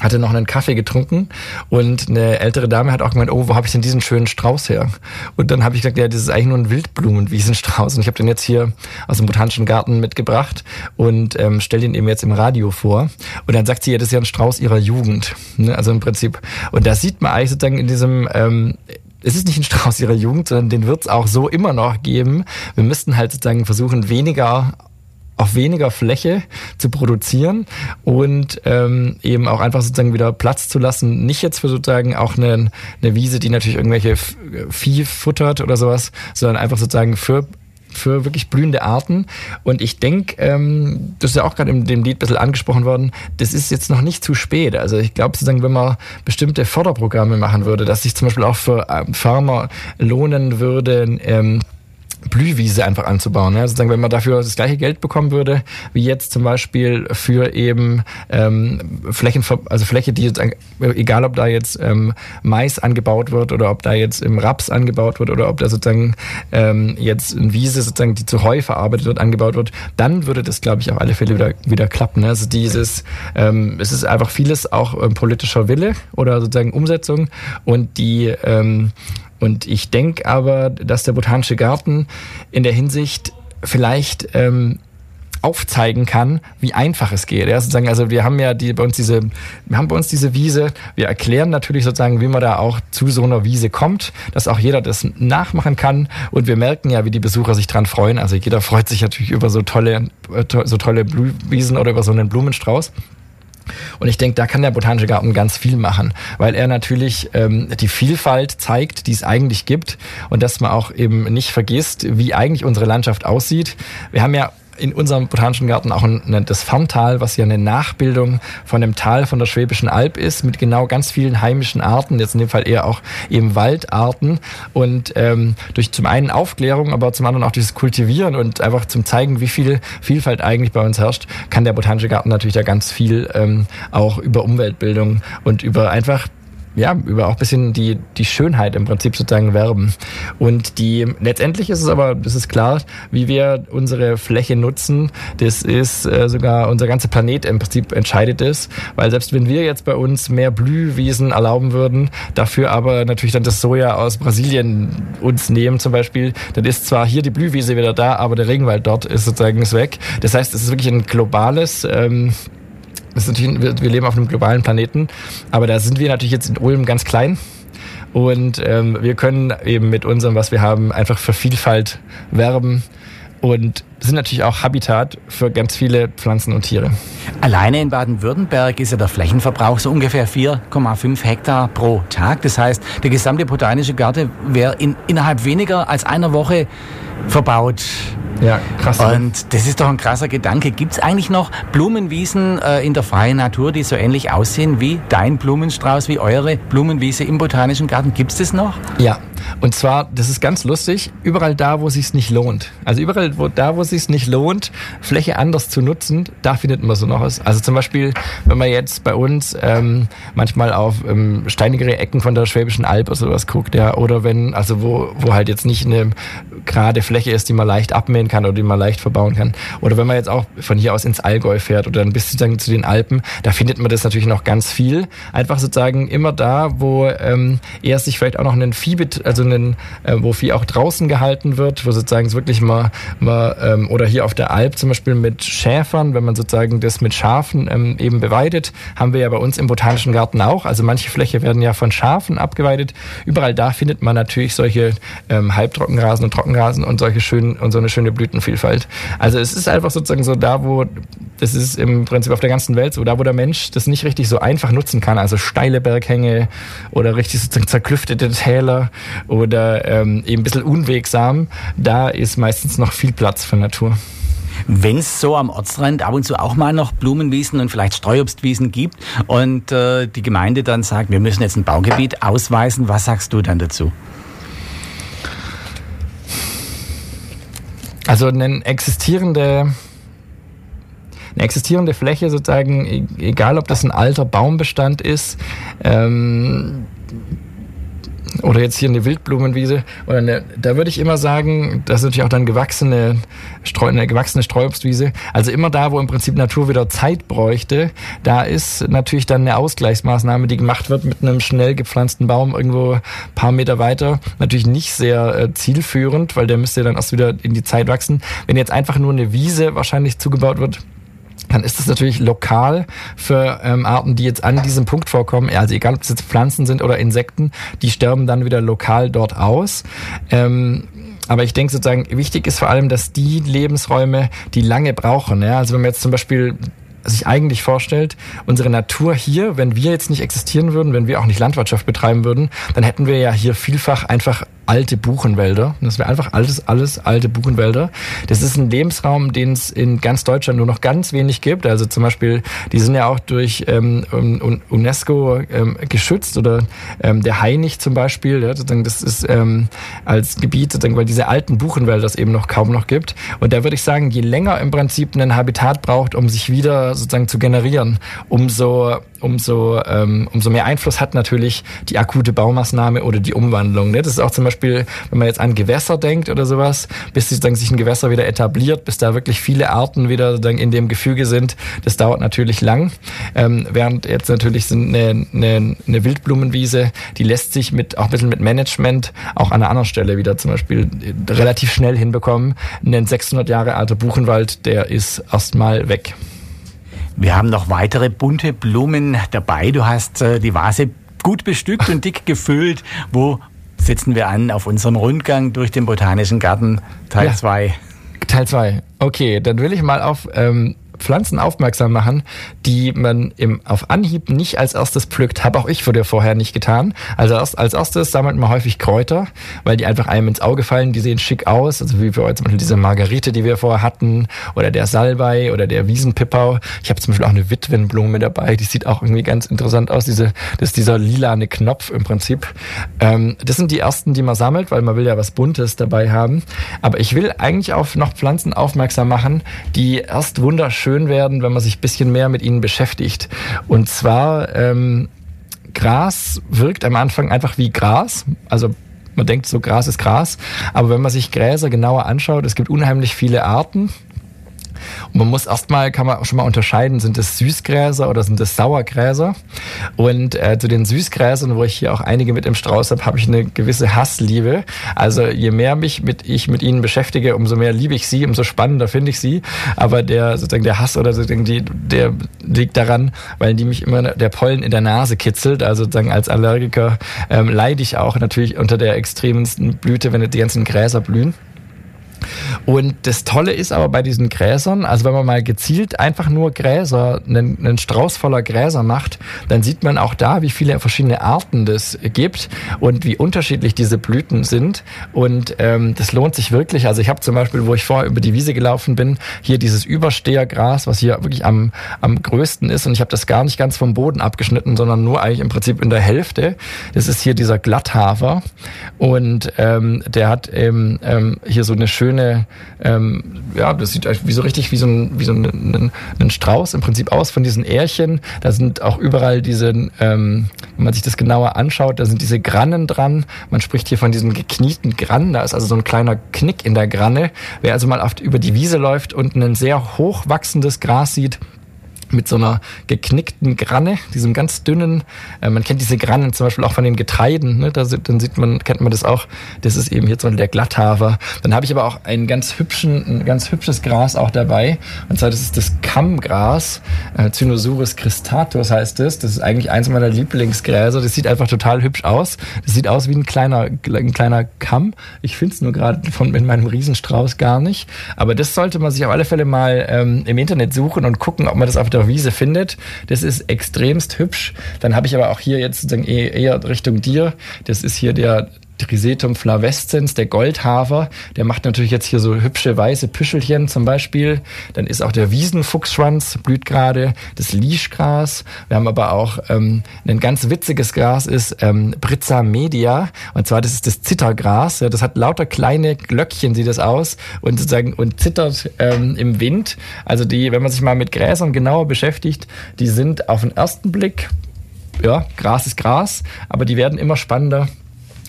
hatte noch einen Kaffee getrunken und eine ältere Dame hat auch gemeint, oh, wo habe ich denn diesen schönen Strauß her? Und dann habe ich gesagt, ja, das ist eigentlich nur ein Wildblumenwiesenstrauß und ich habe den jetzt hier aus dem Botanischen Garten mitgebracht und ähm, stelle ihn eben jetzt im Radio vor. Und dann sagt sie, ja, das ist ja ein Strauß ihrer Jugend, ne? Also im Prinzip. Und da sieht man eigentlich sozusagen in diesem... Ähm, es ist nicht ein Strauß ihrer Jugend, sondern den wird es auch so immer noch geben. Wir müssten halt sozusagen versuchen, weniger... auf weniger Fläche zu produzieren und ähm, eben auch einfach sozusagen wieder Platz zu lassen. Nicht jetzt für sozusagen auch eine, eine Wiese, die natürlich irgendwelche Vieh futtert oder sowas, sondern einfach sozusagen für für wirklich blühende Arten. Und ich denke, ähm, das ist ja auch gerade in dem Lied ein bisschen angesprochen worden, das ist jetzt noch nicht zu spät. Also ich glaube sozusagen, wenn man bestimmte Förderprogramme machen würde, dass sich zum Beispiel auch für ähm, Farmer lohnen würde, ähm, Blühwiese einfach anzubauen. Ja? Sozusagen, wenn man dafür das gleiche Geld bekommen würde, wie jetzt zum Beispiel für eben ähm, Flächen, also Fläche, die jetzt, egal ob da jetzt ähm, Mais angebaut wird oder ob da jetzt im Raps angebaut wird oder ob da sozusagen ähm, jetzt eine Wiese, sozusagen, die zu Heu verarbeitet wird, angebaut wird, dann würde das, glaube ich, auf alle Fälle wieder, wieder klappen. Ne? Also dieses, ähm, es ist einfach vieles auch ähm, politischer Wille oder sozusagen Umsetzung und die ähm, Und ich denke aber, dass der Botanische Garten in der Hinsicht vielleicht ähm, aufzeigen kann, wie einfach es geht. Ja, sozusagen, also wir haben ja die, bei uns diese, wir haben bei uns diese Wiese. Wir erklären natürlich sozusagen, wie man da auch zu so einer Wiese kommt, dass auch jeder das nachmachen kann. Und wir merken ja, wie die Besucher sich dran freuen. Also jeder freut sich natürlich über so tolle, so tolle Blühwiesen oder über so einen Blumenstrauß. Und ich denke, da kann der Botanische Garten ganz viel machen, weil er natürlich ähm, die Vielfalt zeigt, die es eigentlich gibt und dass man auch eben nicht vergisst, wie eigentlich unsere Landschaft aussieht. Wir haben ja in unserem Botanischen Garten auch ein, das Farntal, was ja eine Nachbildung von dem Tal von der Schwäbischen Alb ist, mit genau ganz vielen heimischen Arten, jetzt in dem Fall eher auch eben Waldarten und ähm, durch zum einen Aufklärung, aber zum anderen auch dieses Kultivieren und einfach zum Zeigen, wie viel Vielfalt eigentlich bei uns herrscht, kann der Botanische Garten natürlich da ganz viel ähm, auch über Umweltbildung und über einfach ja, über auch ein bisschen die, die Schönheit im Prinzip sozusagen werben. Und die, letztendlich ist es aber, das ist klar, wie wir unsere Fläche nutzen, das ist äh, sogar unser ganzer Planet im Prinzip entscheidet es, weil selbst wenn wir jetzt bei uns mehr Blühwiesen erlauben würden, dafür aber natürlich dann das Soja aus Brasilien uns nehmen zum Beispiel, dann ist zwar hier die Blühwiese wieder da, aber der Regenwald dort ist sozusagen ist weg. Das heißt, es ist wirklich ein globales, ähm, Das ist natürlich, wir leben auf einem globalen Planeten, aber da sind wir natürlich jetzt in Ulm ganz klein und ähm, wir können eben mit unserem, was wir haben, einfach für Vielfalt werben und sind natürlich auch Habitat für ganz viele Pflanzen und Tiere. Alleine in Baden-Württemberg ist ja der Flächenverbrauch so ungefähr vier Komma fünf Hektar pro Tag. Das heißt, der gesamte Botanische Garten wäre in, innerhalb weniger als einer Woche verbaut. Ja, krass. Und das ist doch ein krasser Gedanke. Gibt es eigentlich noch Blumenwiesen äh, in der freien Natur, die so ähnlich aussehen wie dein Blumenstrauß, wie eure Blumenwiese im Botanischen Garten? Gibt es das noch? Ja, und zwar, das ist ganz lustig, überall da, wo es sich nicht lohnt. Also überall wo, da, wo es sich nicht lohnt, Fläche anders zu nutzen, da findet man so noch was. Also zum Beispiel, wenn man jetzt bei uns ähm, manchmal auf ähm, steinigere Ecken von der Schwäbischen Alb oder sowas guckt, ja, oder wenn, also wo, wo halt jetzt nicht eine gerade Fläche ist, die man leicht abmähen kann oder die man leicht verbauen kann. Oder wenn man jetzt auch von hier aus ins Allgäu fährt oder ein bisschen zu den Alpen, da findet man das natürlich noch ganz viel. Einfach sozusagen immer da, wo ähm, eher sich vielleicht auch noch einen Viehbet, also einen, äh, wo Vieh auch draußen gehalten wird, wo sozusagen es wirklich mal, mal ähm, oder hier auf der Alp zum Beispiel mit Schäfern, wenn man sozusagen das mit Schafen ähm, eben beweidet, haben wir ja bei uns im Botanischen Garten auch. Also manche Fläche werden ja von Schafen abgeweidet. Überall da findet man natürlich solche ähm, Halbtrockenrasen und Trockenrasen und solche schönen und so eine schöne Blütenvielfalt. Also es ist einfach sozusagen so da, wo, das ist im Prinzip auf der ganzen Welt so, da wo der Mensch das nicht richtig so einfach nutzen kann, also steile Berghänge oder richtig sozusagen zerklüftete Täler oder ähm, eben ein bisschen unwegsam, da ist meistens noch viel Platz für Natur. Wenn es so am Ortsrand ab und zu auch mal noch Blumenwiesen und vielleicht Streuobstwiesen gibt und äh, die Gemeinde dann sagt, wir müssen jetzt ein Baugebiet ausweisen, was sagst du dann dazu? Also eine existierende, eine existierende Fläche sozusagen, egal ob das ein alter Baumbestand ist, ähm, oder jetzt hier eine Wildblumenwiese. Oder eine, da würde ich immer sagen, das ist natürlich auch dann gewachsene, Streu, eine gewachsene Streuobstwiese. Also immer da, wo im Prinzip Natur wieder Zeit bräuchte, da ist natürlich dann eine Ausgleichsmaßnahme, die gemacht wird mit einem schnell gepflanzten Baum irgendwo ein paar Meter weiter. Natürlich nicht sehr äh, zielführend, weil der müsste dann erst wieder in die Zeit wachsen. Wenn jetzt einfach nur eine Wiese wahrscheinlich zugebaut wird, dann ist das natürlich lokal für ähm, Arten, die jetzt an diesem Punkt vorkommen, also egal ob es jetzt Pflanzen sind oder Insekten, die sterben dann wieder lokal dort aus. Ähm, aber ich denke sozusagen, wichtig ist vor allem, dass die Lebensräume, die lange brauchen, ja, also wenn man jetzt zum Beispiel sich eigentlich vorstellt, unsere Natur hier, wenn wir jetzt nicht existieren würden, wenn wir auch nicht Landwirtschaft betreiben würden, dann hätten wir ja hier vielfach einfach alte Buchenwälder. Das wäre einfach alles, alles alte Buchenwälder. Das ist ein Lebensraum, den es in ganz Deutschland nur noch ganz wenig gibt. Also zum Beispiel, die sind ja auch durch ähm, UNESCO ähm, geschützt oder ähm, der Hainich zum Beispiel. Ja, das ist ähm, als Gebiet, sozusagen, weil diese alten Buchenwälder es eben noch kaum noch gibt. Und da würde ich sagen, je länger im Prinzip ein Habitat braucht, um sich wieder sozusagen zu generieren, umso umso ähm, umso mehr Einfluss hat natürlich die akute Baumaßnahme oder die Umwandlung. Ne? Das ist auch zum Beispiel, wenn man jetzt an Gewässer denkt oder sowas, bis sozusagen sich ein Gewässer wieder etabliert, bis da wirklich viele Arten wieder sozusagen in dem Gefüge sind, das dauert natürlich lang. Ähm, während jetzt natürlich sind eine, eine, eine Wildblumenwiese, die lässt sich mit auch ein bisschen mit Management auch an einer anderen Stelle wieder zum Beispiel relativ schnell hinbekommen. Ein sechshundert Jahre alter Buchenwald, der ist erstmal weg. Wir haben noch weitere bunte Blumen dabei. Du hast äh, die Vase gut bestückt und dick gefüllt. Wo setzen wir an auf unserem Rundgang durch den Botanischen Garten? Teil zwei. Ja. Teil zwei. Okay, dann will ich mal auf ähm, Pflanzen aufmerksam machen, die man im, auf Anhieb nicht als erstes pflückt. Habe auch ich für dir vorher nicht getan. Also erst, als erstes sammelt man häufig Kräuter, weil die einfach einem ins Auge fallen. Die sehen schick aus. Also wie für heute zum Beispiel diese Margerite, die wir vorher hatten, oder der Salbei oder der Wiesenpippau. Ich habe zum Beispiel auch eine Witwenblume dabei. Die sieht auch irgendwie ganz interessant aus. Diese, das ist dieser lilane Knopf im Prinzip. Ähm, das sind die ersten, die man sammelt, weil man will ja was Buntes dabei haben. Aber ich will eigentlich auf noch Pflanzen aufmerksam machen, die erst wunderschön schön werden, wenn man sich ein bisschen mehr mit ihnen beschäftigt. Und zwar, ähm, Gras wirkt am Anfang einfach wie Gras. Also man denkt so, Gras ist Gras. Aber wenn man sich Gräser genauer anschaut, es gibt unheimlich viele Arten. Und man muss erstmal, kann man auch schon mal unterscheiden, sind das Süßgräser oder sind das Sauergräser? Und äh, zu den Süßgräsern, wo ich hier auch einige mit im Strauß habe, habe ich eine gewisse Hassliebe. Also je mehr mich mit, ich mit ihnen beschäftige, umso mehr liebe ich sie, umso spannender finde ich sie. Aber der sozusagen der Hass oder sozusagen die, der liegt daran, weil die mich immer der Pollen in der Nase kitzelt. Also sozusagen als Allergiker ähm, leide ich auch natürlich unter der extremsten Blüte, wenn die ganzen Gräser blühen. Und das Tolle ist aber bei diesen Gräsern, also wenn man mal gezielt einfach nur Gräser, einen, einen Strauß voller Gräser macht, dann sieht man auch da, wie viele verschiedene Arten das gibt und wie unterschiedlich diese Blüten sind. Und ähm, das lohnt sich wirklich. Also ich habe zum Beispiel, wo ich vorher über die Wiese gelaufen bin, hier dieses Überstehergras, was hier wirklich am, am größten ist. Und ich habe das gar nicht ganz vom Boden abgeschnitten, sondern nur eigentlich im Prinzip in der Hälfte. Das ist hier dieser Glatthafer. Und ähm, der hat ähm, ähm, hier so eine schöne Ähm, ja, das sieht wie so richtig wie so ein, wie so ein, ein, ein Strauß im Prinzip aus von diesen Ährchen. Da sind auch überall diese, ähm, wenn man sich das genauer anschaut, da sind diese Grannen dran. Man spricht hier von diesen geknieten Grannen. Da ist also so ein kleiner Knick in der Granne. Wer also mal auf, über die Wiese läuft und ein sehr hochwachsendes Gras sieht, mit so einer geknickten Granne, diesem ganz dünnen, äh, man kennt diese Grannen zum Beispiel auch von den Getreiden, ne? Da sind, dann sieht man, kennt man das auch, das ist eben hier so der Glatthafer. Dann habe ich aber auch einen ganz hübschen, ein ganz hübsches Gras auch dabei, und zwar das ist das Kammgras, äh, Cynosurus cristatus heißt das, das ist eigentlich eins meiner Lieblingsgräser, das sieht einfach total hübsch aus, das sieht aus wie ein kleiner, ein kleiner Kamm, ich finde es nur gerade von in meinem Riesenstrauß gar nicht, aber das sollte man sich auf alle Fälle mal ähm, im Internet suchen und gucken, ob man das auf der Wiese findet. Das ist extremst hübsch. Dann habe ich aber auch hier jetzt sozusagen eher Richtung dir. Das ist hier der Trisetum flavescens, der Goldhafer. Der macht natürlich jetzt hier so hübsche weiße Püschelchen zum Beispiel. Dann ist auch der Wiesenfuchsschwanz, blüht gerade, das Lieschgras. Wir haben aber auch ähm, ein ganz witziges Gras, ist ähm, Britza media. Und zwar, das ist das Zittergras. Ja, das hat lauter kleine Glöckchen, sieht das aus, und sozusagen und zittert ähm, im Wind. Also die, wenn man sich mal mit Gräsern genauer beschäftigt, die sind auf den ersten Blick, ja, Gras ist Gras, aber die werden immer spannender,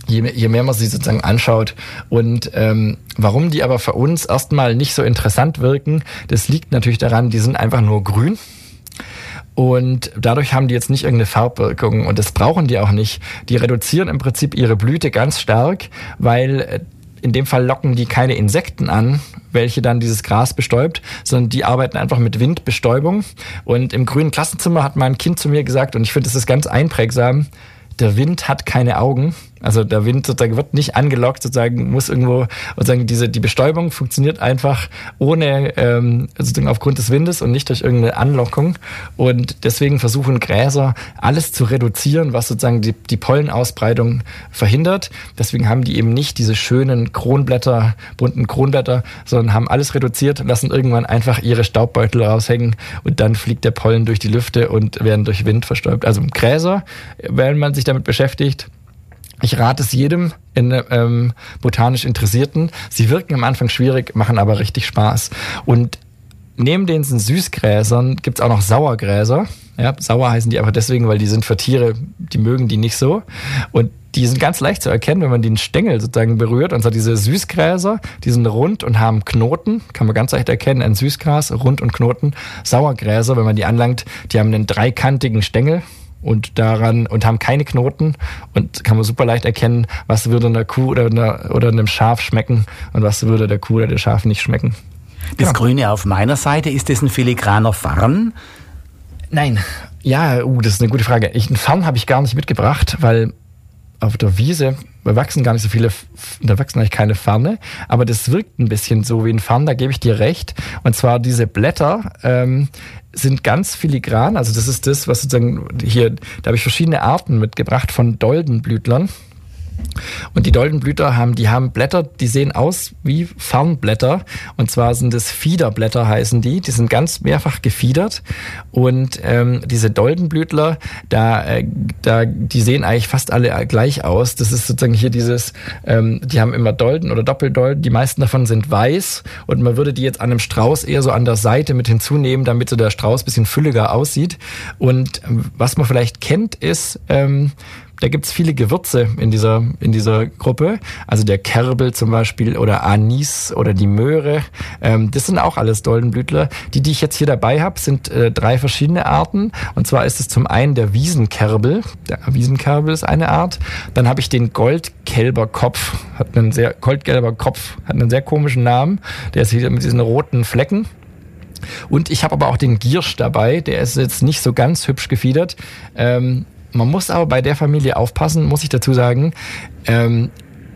Je mehr, je mehr man sie sozusagen anschaut. Und ähm, warum die aber für uns erstmal nicht so interessant wirken, das liegt natürlich daran, die sind einfach nur grün. Und dadurch haben die jetzt nicht irgendeine Farbwirkung. Und das brauchen die auch nicht. Die reduzieren im Prinzip ihre Blüte ganz stark, weil in dem Fall locken die keine Insekten an, welche dann dieses Gras bestäubt, sondern die arbeiten einfach mit Windbestäubung. Und im grünen Klassenzimmer hat mein Kind zu mir gesagt, und ich finde, das ist ganz einprägsam, der Wind hat keine Augen. Also der Wind sozusagen wird nicht angelockt, sozusagen muss irgendwo, sozusagen diese, die Bestäubung funktioniert einfach ohne, ähm, sozusagen aufgrund des Windes und nicht durch irgendeine Anlockung. Und deswegen versuchen Gräser alles zu reduzieren, was sozusagen die, die Pollenausbreitung verhindert. Deswegen haben die eben nicht diese schönen Kronblätter, bunten Kronblätter, sondern haben alles reduziert, lassen irgendwann einfach ihre Staubbeutel raushängen und dann fliegt der Pollen durch die Lüfte und werden durch Wind verstäubt. Also Gräser, wenn man sich damit beschäftigt, ich rate es jedem in, ähm, botanisch Interessierten. Sie wirken am Anfang schwierig, machen aber richtig Spaß. Und neben den Süßgräsern gibt's auch noch Sauergräser. Ja, sauer heißen die einfach deswegen, weil die sind für Tiere, die mögen die nicht so. Und die sind ganz leicht zu erkennen, wenn man den Stängel sozusagen berührt. Und zwar diese Süßgräser, die sind rund und haben Knoten. Kann man ganz leicht erkennen, ein Süßgras, rund und Knoten. Sauergräser, wenn man die anlangt, die haben einen dreikantigen Stängel. Und daran und haben keine Knoten und kann man super leicht erkennen, was würde einer Kuh oder, einer, oder einem Schaf schmecken und was würde der Kuh oder der Schaf nicht schmecken. Das genau. Grüne auf meiner Seite, ist das ein filigraner Farn? Nein, ja, uh, das ist eine gute Frage. Ich, einen Farn habe ich gar nicht mitgebracht, weil auf der Wiese wachsen gar nicht so viele, da wachsen eigentlich keine Farne, aber das wirkt ein bisschen so wie ein Farn, da gebe ich dir recht. Und zwar diese Blätter ähm, sind ganz filigran, also das ist das, was sozusagen hier, da habe ich verschiedene Arten mitgebracht von Doldenblütlern. Und die Doldenblüter haben, die haben Blätter, die sehen aus wie Farnblätter. Und zwar sind es Fiederblätter, heißen die. Die sind ganz mehrfach gefiedert. Und ähm, diese Doldenblütler, da, äh, da, die sehen eigentlich fast alle gleich aus. Das ist sozusagen hier dieses, ähm, die haben immer Dolden oder Doppeldolden. Die meisten davon sind weiß. Und man würde die jetzt an einem Strauß eher so an der Seite mit hinzunehmen, damit so der Strauß ein bisschen fülliger aussieht. Und ähm, was man vielleicht kennt, ist, ähm, da gibt's viele Gewürze in dieser in dieser Gruppe, also der Kerbel zum Beispiel oder Anis oder die Möhre. Ähm, das sind auch alles Doldenblütler. Die, die ich jetzt hier dabei habe, sind äh, drei verschiedene Arten. Und zwar ist es zum einen der Wiesenkerbel. Der Wiesenkerbel ist eine Art. Dann habe ich den Goldkälberkopf. Hat einen sehr goldgelber Kopf, hat einen sehr komischen Namen. Der ist hier mit diesen roten Flecken. Und ich habe aber auch den Giersch dabei. Der ist jetzt nicht so ganz hübsch gefiedert. Ähm, Man muss aber bei der Familie aufpassen, muss ich dazu sagen, ähm,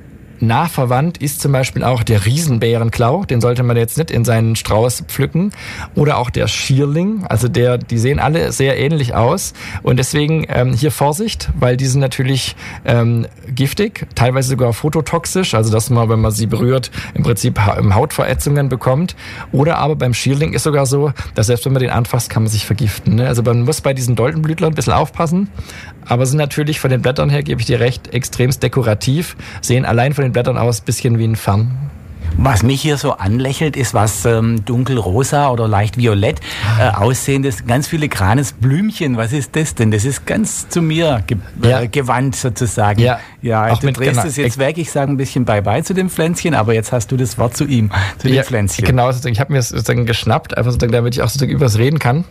nah verwandt ist zum Beispiel auch der Riesenbärenklau, den sollte man jetzt nicht in seinen Strauß pflücken, oder auch der Schierling, also der, die sehen alle sehr ähnlich aus und deswegen ähm, hier Vorsicht, weil die sind natürlich ähm, giftig, teilweise sogar phototoxisch, also dass man, wenn man sie berührt, im Prinzip Hautverätzungen bekommt, oder aber beim Schierling ist sogar so, dass selbst wenn man den anfasst, kann man sich vergiften, ne? Also man muss bei diesen Doldenblütlern ein bisschen aufpassen, aber sind natürlich von den Blättern her, gebe ich dir recht, extremst dekorativ, sehen allein von den Blättern aus ein bisschen wie ein Farn. Was mich hier so anlächelt, ist was ähm, dunkelrosa oder leicht violett äh, aussehendes, ganz filigranes Blümchen. Was ist das denn? Das ist ganz zu mir ge ja. äh, gewandt sozusagen. Ja, ja auch du mit, drehst genau. es jetzt weg. Ich sage ein bisschen Bye-bye zu dem Pflänzchen, aber jetzt hast du das Wort zu ihm, zu dem ja, Pflänzchen. Genau, sozusagen, ich habe mir das sozusagen geschnappt, einfach sozusagen, damit ich auch sozusagen übers reden kann.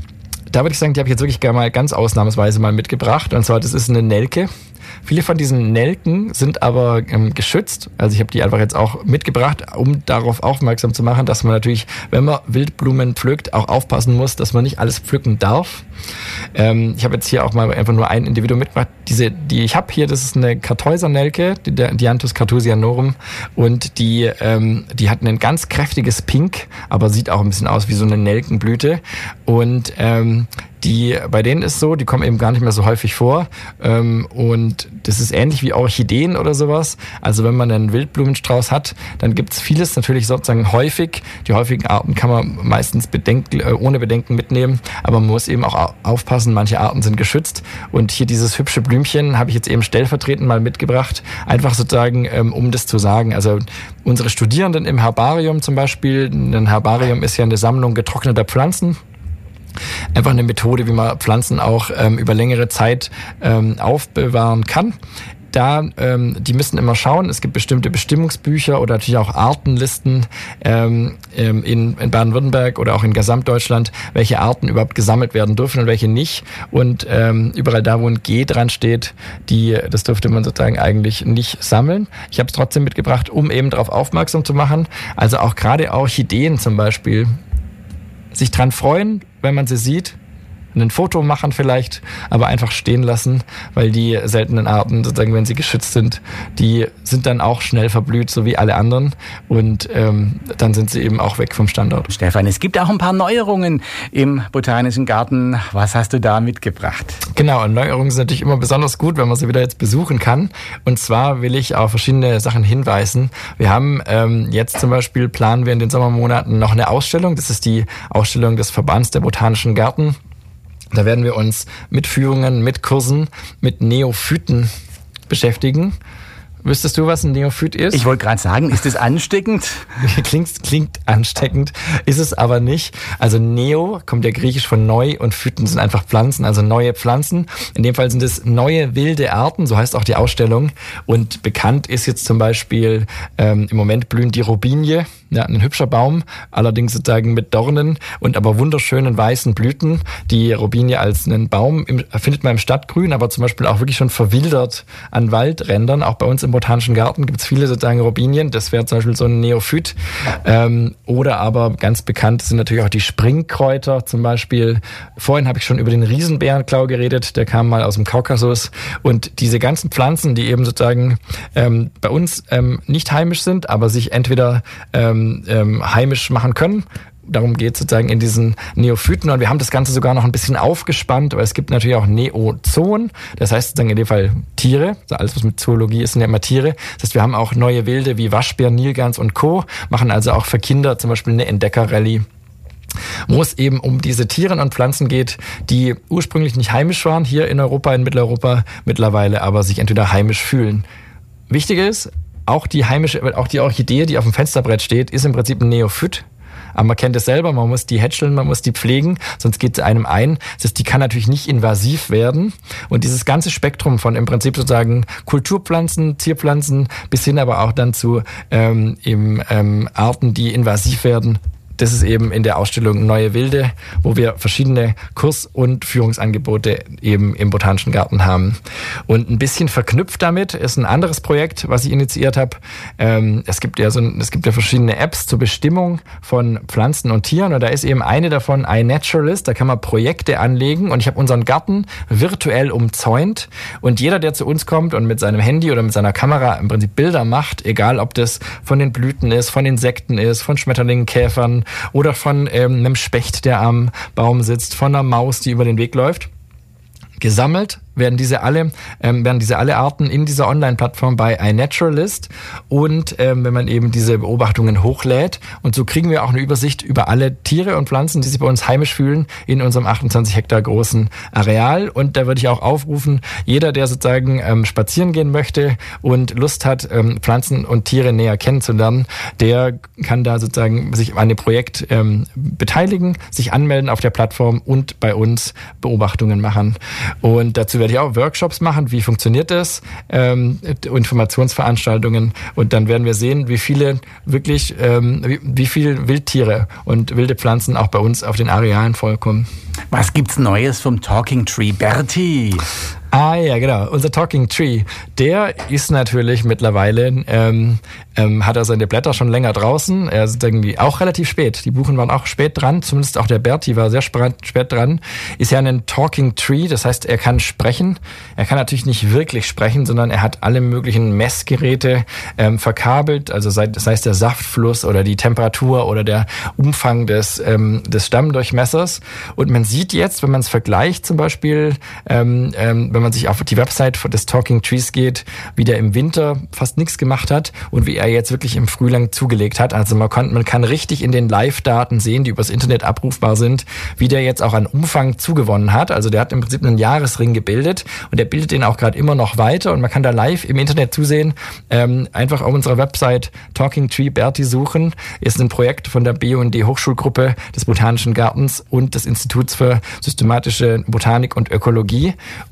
Da würde ich sagen, die habe ich jetzt wirklich gerne mal ganz ausnahmsweise mal mitgebracht. Und zwar, das ist eine Nelke. Viele von diesen Nelken sind aber ähm, geschützt. Also ich habe die einfach jetzt auch mitgebracht, um darauf aufmerksam zu machen, dass man natürlich, wenn man Wildblumen pflückt, auch aufpassen muss, dass man nicht alles pflücken darf. Ähm, ich habe jetzt hier auch mal einfach nur ein Individuum mitgebracht. Diese, die ich habe hier, das ist eine Kartäusernelke, die Dianthus carthusianorum, und die, ähm, die hat ein ganz kräftiges Pink, aber sieht auch ein bisschen aus wie so eine Nelkenblüte. Und ähm, Die, bei denen ist so, die kommen eben gar nicht mehr so häufig vor. Ähm, und das ist ähnlich wie Orchideen oder sowas. Also wenn man einen Wildblumenstrauß hat, dann gibt's vieles natürlich sozusagen häufig. Die häufigen Arten kann man meistens bedenken, äh, ohne Bedenken mitnehmen. Aber man muss eben auch aufpassen, manche Arten sind geschützt. Und hier dieses hübsche Blümchen habe ich jetzt eben stellvertretend mal mitgebracht. Einfach sozusagen, ähm, um das zu sagen. Also unsere Studierenden im Herbarium zum Beispiel, ein Herbarium ist ja eine Sammlung getrockneter Pflanzen. Einfach eine Methode, wie man Pflanzen auch ähm, über längere Zeit ähm, aufbewahren kann. da, ähm, die müssen immer schauen, es gibt bestimmte Bestimmungsbücher oder natürlich auch Artenlisten ähm, in, in Baden-Württemberg oder auch in Gesamtdeutschland, welche Arten überhaupt gesammelt werden dürfen und welche nicht. Und ähm, überall da, wo ein G dran steht, die, das dürfte man sozusagen eigentlich nicht sammeln. Ich habe es trotzdem mitgebracht, um eben darauf aufmerksam zu machen. Also auch gerade Orchideen zum Beispiel, sich dran freuen, wenn man sie sieht, ein Foto machen vielleicht, aber einfach stehen lassen, weil die seltenen Arten, sozusagen, wenn sie geschützt sind, die sind dann auch schnell verblüht, so wie alle anderen, und ähm, dann sind sie eben auch weg vom Standort. Stefan, es gibt auch ein paar Neuerungen im Botanischen Garten. Was hast du da mitgebracht? Genau, und Neuerungen sind natürlich immer besonders gut, wenn man sie wieder jetzt besuchen kann. Und zwar will ich auf verschiedene Sachen hinweisen. Wir haben ähm, jetzt zum Beispiel, planen wir in den Sommermonaten noch eine Ausstellung. Das ist die Ausstellung des Verbands der Botanischen Gärten. Da werden wir uns mit Führungen, mit Kursen, mit Neophyten beschäftigen. Wüsstest du, was ein Neophyt ist? Ich wollte gerade sagen, ist es ansteckend? klingt, klingt ansteckend, ist es aber nicht. Also Neo kommt ja griechisch von neu und Phyten sind einfach Pflanzen, also neue Pflanzen. In dem Fall sind es neue wilde Arten, so heißt auch die Ausstellung. Und bekannt ist jetzt zum Beispiel, ähm, im Moment blüht die Robinie, ja, ein hübscher Baum, allerdings sozusagen mit Dornen und aber wunderschönen weißen Blüten. Die Robinie als einen Baum im, findet man im Stadtgrün, aber zum Beispiel auch wirklich schon verwildert an Waldrändern, auch bei uns im Botanischen Garten gibt es viele sozusagen Robinien, das wäre zum Beispiel so ein Neophyt. Ähm, oder aber ganz bekannt sind natürlich auch die Springkräuter zum Beispiel. Vorhin habe ich schon über den Riesenbärenklau geredet, der kam mal aus dem Kaukasus. Und diese ganzen Pflanzen, die eben sozusagen ähm, bei uns ähm, nicht heimisch sind, aber sich entweder ähm, ähm, heimisch machen können. Darum geht es sozusagen in diesen Neophyten, und wir haben das Ganze sogar noch ein bisschen aufgespannt, aber es gibt natürlich auch Neozoen, das heißt sozusagen in dem Fall Tiere, alles was mit Zoologie ist, sind ja immer Tiere. Das heißt, wir haben auch neue Wilde wie Waschbären, Nilgans und Co., machen also auch für Kinder zum Beispiel eine Entdecker-Rallye, wo es eben um diese Tiere und Pflanzen geht, die ursprünglich nicht heimisch waren, hier in Europa, in Mitteleuropa, mittlerweile aber sich entweder heimisch fühlen. Wichtig ist, auch die heimische, auch die Orchidee, die auf dem Fensterbrett steht, ist im Prinzip ein Neophyt. Aber man kennt es selber, man muss die hätscheln, man muss die pflegen, sonst geht es einem ein. Das heißt, die kann natürlich nicht invasiv werden. Und dieses ganze Spektrum von im Prinzip sozusagen Kulturpflanzen, Zierpflanzen bis hin aber auch dann zu ähm, eben, ähm, Arten, die invasiv werden, das ist eben in der Ausstellung Neue Wilde, wo wir verschiedene Kurs- und Führungsangebote eben im Botanischen Garten haben. Und ein bisschen verknüpft damit ist ein anderes Projekt, was ich initiiert habe. Ähm, es gibt ja so, es gibt ja verschiedene Apps zur Bestimmung von Pflanzen und Tieren, und da ist eben eine davon iNaturalist. Da kann man Projekte anlegen, und ich habe unseren Garten virtuell umzäunt, und jeder, der zu uns kommt und mit seinem Handy oder mit seiner Kamera im Prinzip Bilder macht, egal ob das von den Blüten ist, von Insekten ist, von Schmetterlingen, Käfern oder von ähm, einem Specht, der am Baum sitzt, von einer Maus, die über den Weg läuft, gesammelt werden diese alle ähm, werden diese alle Arten in dieser Online-Plattform bei iNaturalist, und ähm, wenn man eben diese Beobachtungen hochlädt, und so kriegen wir auch eine Übersicht über alle Tiere und Pflanzen, die sich bei uns heimisch fühlen in unserem achtundzwanzig Hektar großen Areal. Und da würde ich auch aufrufen, jeder, der sozusagen ähm, spazieren gehen möchte und Lust hat, ähm, Pflanzen und Tiere näher kennenzulernen, der kann da sozusagen sich an dem Projekt ähm, beteiligen, sich anmelden auf der Plattform und bei uns Beobachtungen machen. Und dazu werde ich auch Workshops machen, wie funktioniert das, ähm, Informationsveranstaltungen, und dann werden wir sehen, wie viele wirklich, ähm, wie, wie viele Wildtiere und wilde Pflanzen auch bei uns auf den Arealen vorkommen. Was gibt's Neues vom Talking Tree, Berti? Ah ja, genau. Unser Talking Tree, der ist natürlich mittlerweile, ähm, ähm, hat er seine Blätter schon länger draußen. Er ist irgendwie auch relativ spät. Die Buchen waren auch spät dran, zumindest auch der Berti war sehr spät dran. Ist ja ein Talking Tree, das heißt, er kann sprechen. Er kann natürlich nicht wirklich sprechen, sondern er hat alle möglichen Messgeräte ähm, verkabelt, also sei, sei es der Saftfluss oder die Temperatur oder der Umfang des, ähm, des Stammdurchmessers. Und man sieht jetzt, wenn man es vergleicht, zum Beispiel, ähm, ähm, wenn man sich auf die Website des Talking Trees geht, wie der im Winter fast nichts gemacht hat und wie er jetzt wirklich im Frühling zugelegt hat. Also man kann, man kann richtig in den Live-Daten sehen, die übers Internet abrufbar sind, wie der jetzt auch an Umfang zugewonnen hat. Also der hat im Prinzip einen Jahresring gebildet, und der bildet den auch gerade immer noch weiter, und man kann da live im Internet zusehen. Ähm, einfach auf unserer Website Talking Tree Berti suchen. Ist ein Projekt von der B U N D Hochschulgruppe des Botanischen Gartens und des Instituts für systematische Botanik und Ökologie, und ist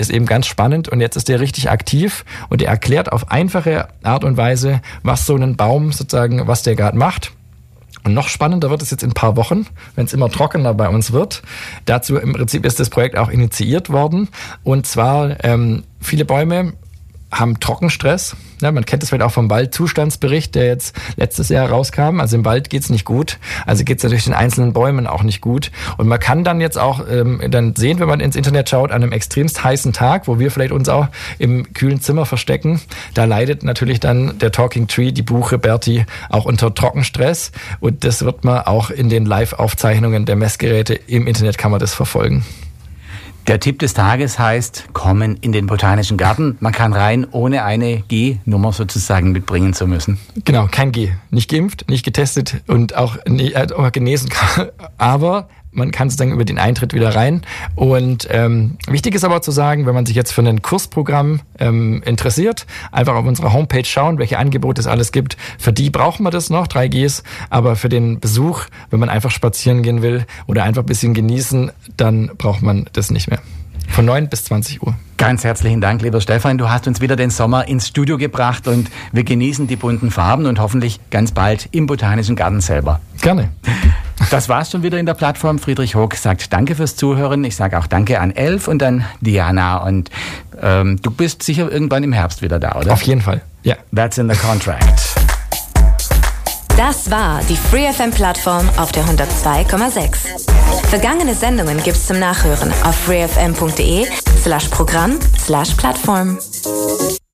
ist eben ganz spannend und jetzt ist der richtig aktiv und der erklärt auf einfache Art und Weise, was so ein Baum sozusagen, was der gerade macht. Und noch spannender wird es jetzt in ein paar Wochen, wenn es immer trockener bei uns wird. Dazu im Prinzip ist das Projekt auch initiiert worden. Und zwar ähm, viele Bäume haben Trockenstress. Ja, man kennt das vielleicht auch vom Waldzustandsbericht, der jetzt letztes Jahr rauskam. Also im Wald geht's nicht gut. Also geht's natürlich den einzelnen Bäumen auch nicht gut. Und man kann dann jetzt auch ähm, dann sehen, wenn man ins Internet schaut, an einem extremst heißen Tag, wo wir vielleicht uns auch im kühlen Zimmer verstecken, da leidet natürlich dann der Talking Tree, die Buche Berti, auch unter Trockenstress. Und das wird man auch in den Live-Aufzeichnungen der Messgeräte im Internet kann man das verfolgen. Der Tipp des Tages heißt, kommen in den Botanischen Garten. Man kann rein, ohne eine G-Nummer sozusagen mitbringen zu müssen. Genau, kein G. Nicht geimpft, nicht getestet und auch nicht, äh, genesen. Aber man kann es dann über den Eintritt wieder rein. Und ähm, wichtig ist aber zu sagen, wenn man sich jetzt für ein Kursprogramm ähm, interessiert, einfach auf unserer Homepage schauen, welche Angebote es alles gibt. Für die brauchen wir das noch, drei Gs. Aber für den Besuch, wenn man einfach spazieren gehen will oder einfach ein bisschen genießen, dann braucht man das nicht mehr. Von neun bis zwanzig Uhr. Ganz herzlichen Dank, lieber Stefan. Du hast uns wieder den Sommer ins Studio gebracht und wir genießen die bunten Farben und hoffentlich ganz bald im Botanischen Garten selber. Gerne. Das war's schon wieder in der Plattform. Friedrich Hoog sagt Danke fürs Zuhören. Ich sage auch Danke an Elf und an Diana. Und ähm, du bist sicher irgendwann im Herbst wieder da, oder? Auf jeden Fall, ja. That's in the contract. Das war die FreeFM-Plattform auf der hundertzwei Komma sechs. Vergangene Sendungen gibt's zum Nachhören auf freefm punkt de slash Programm slash Plattform.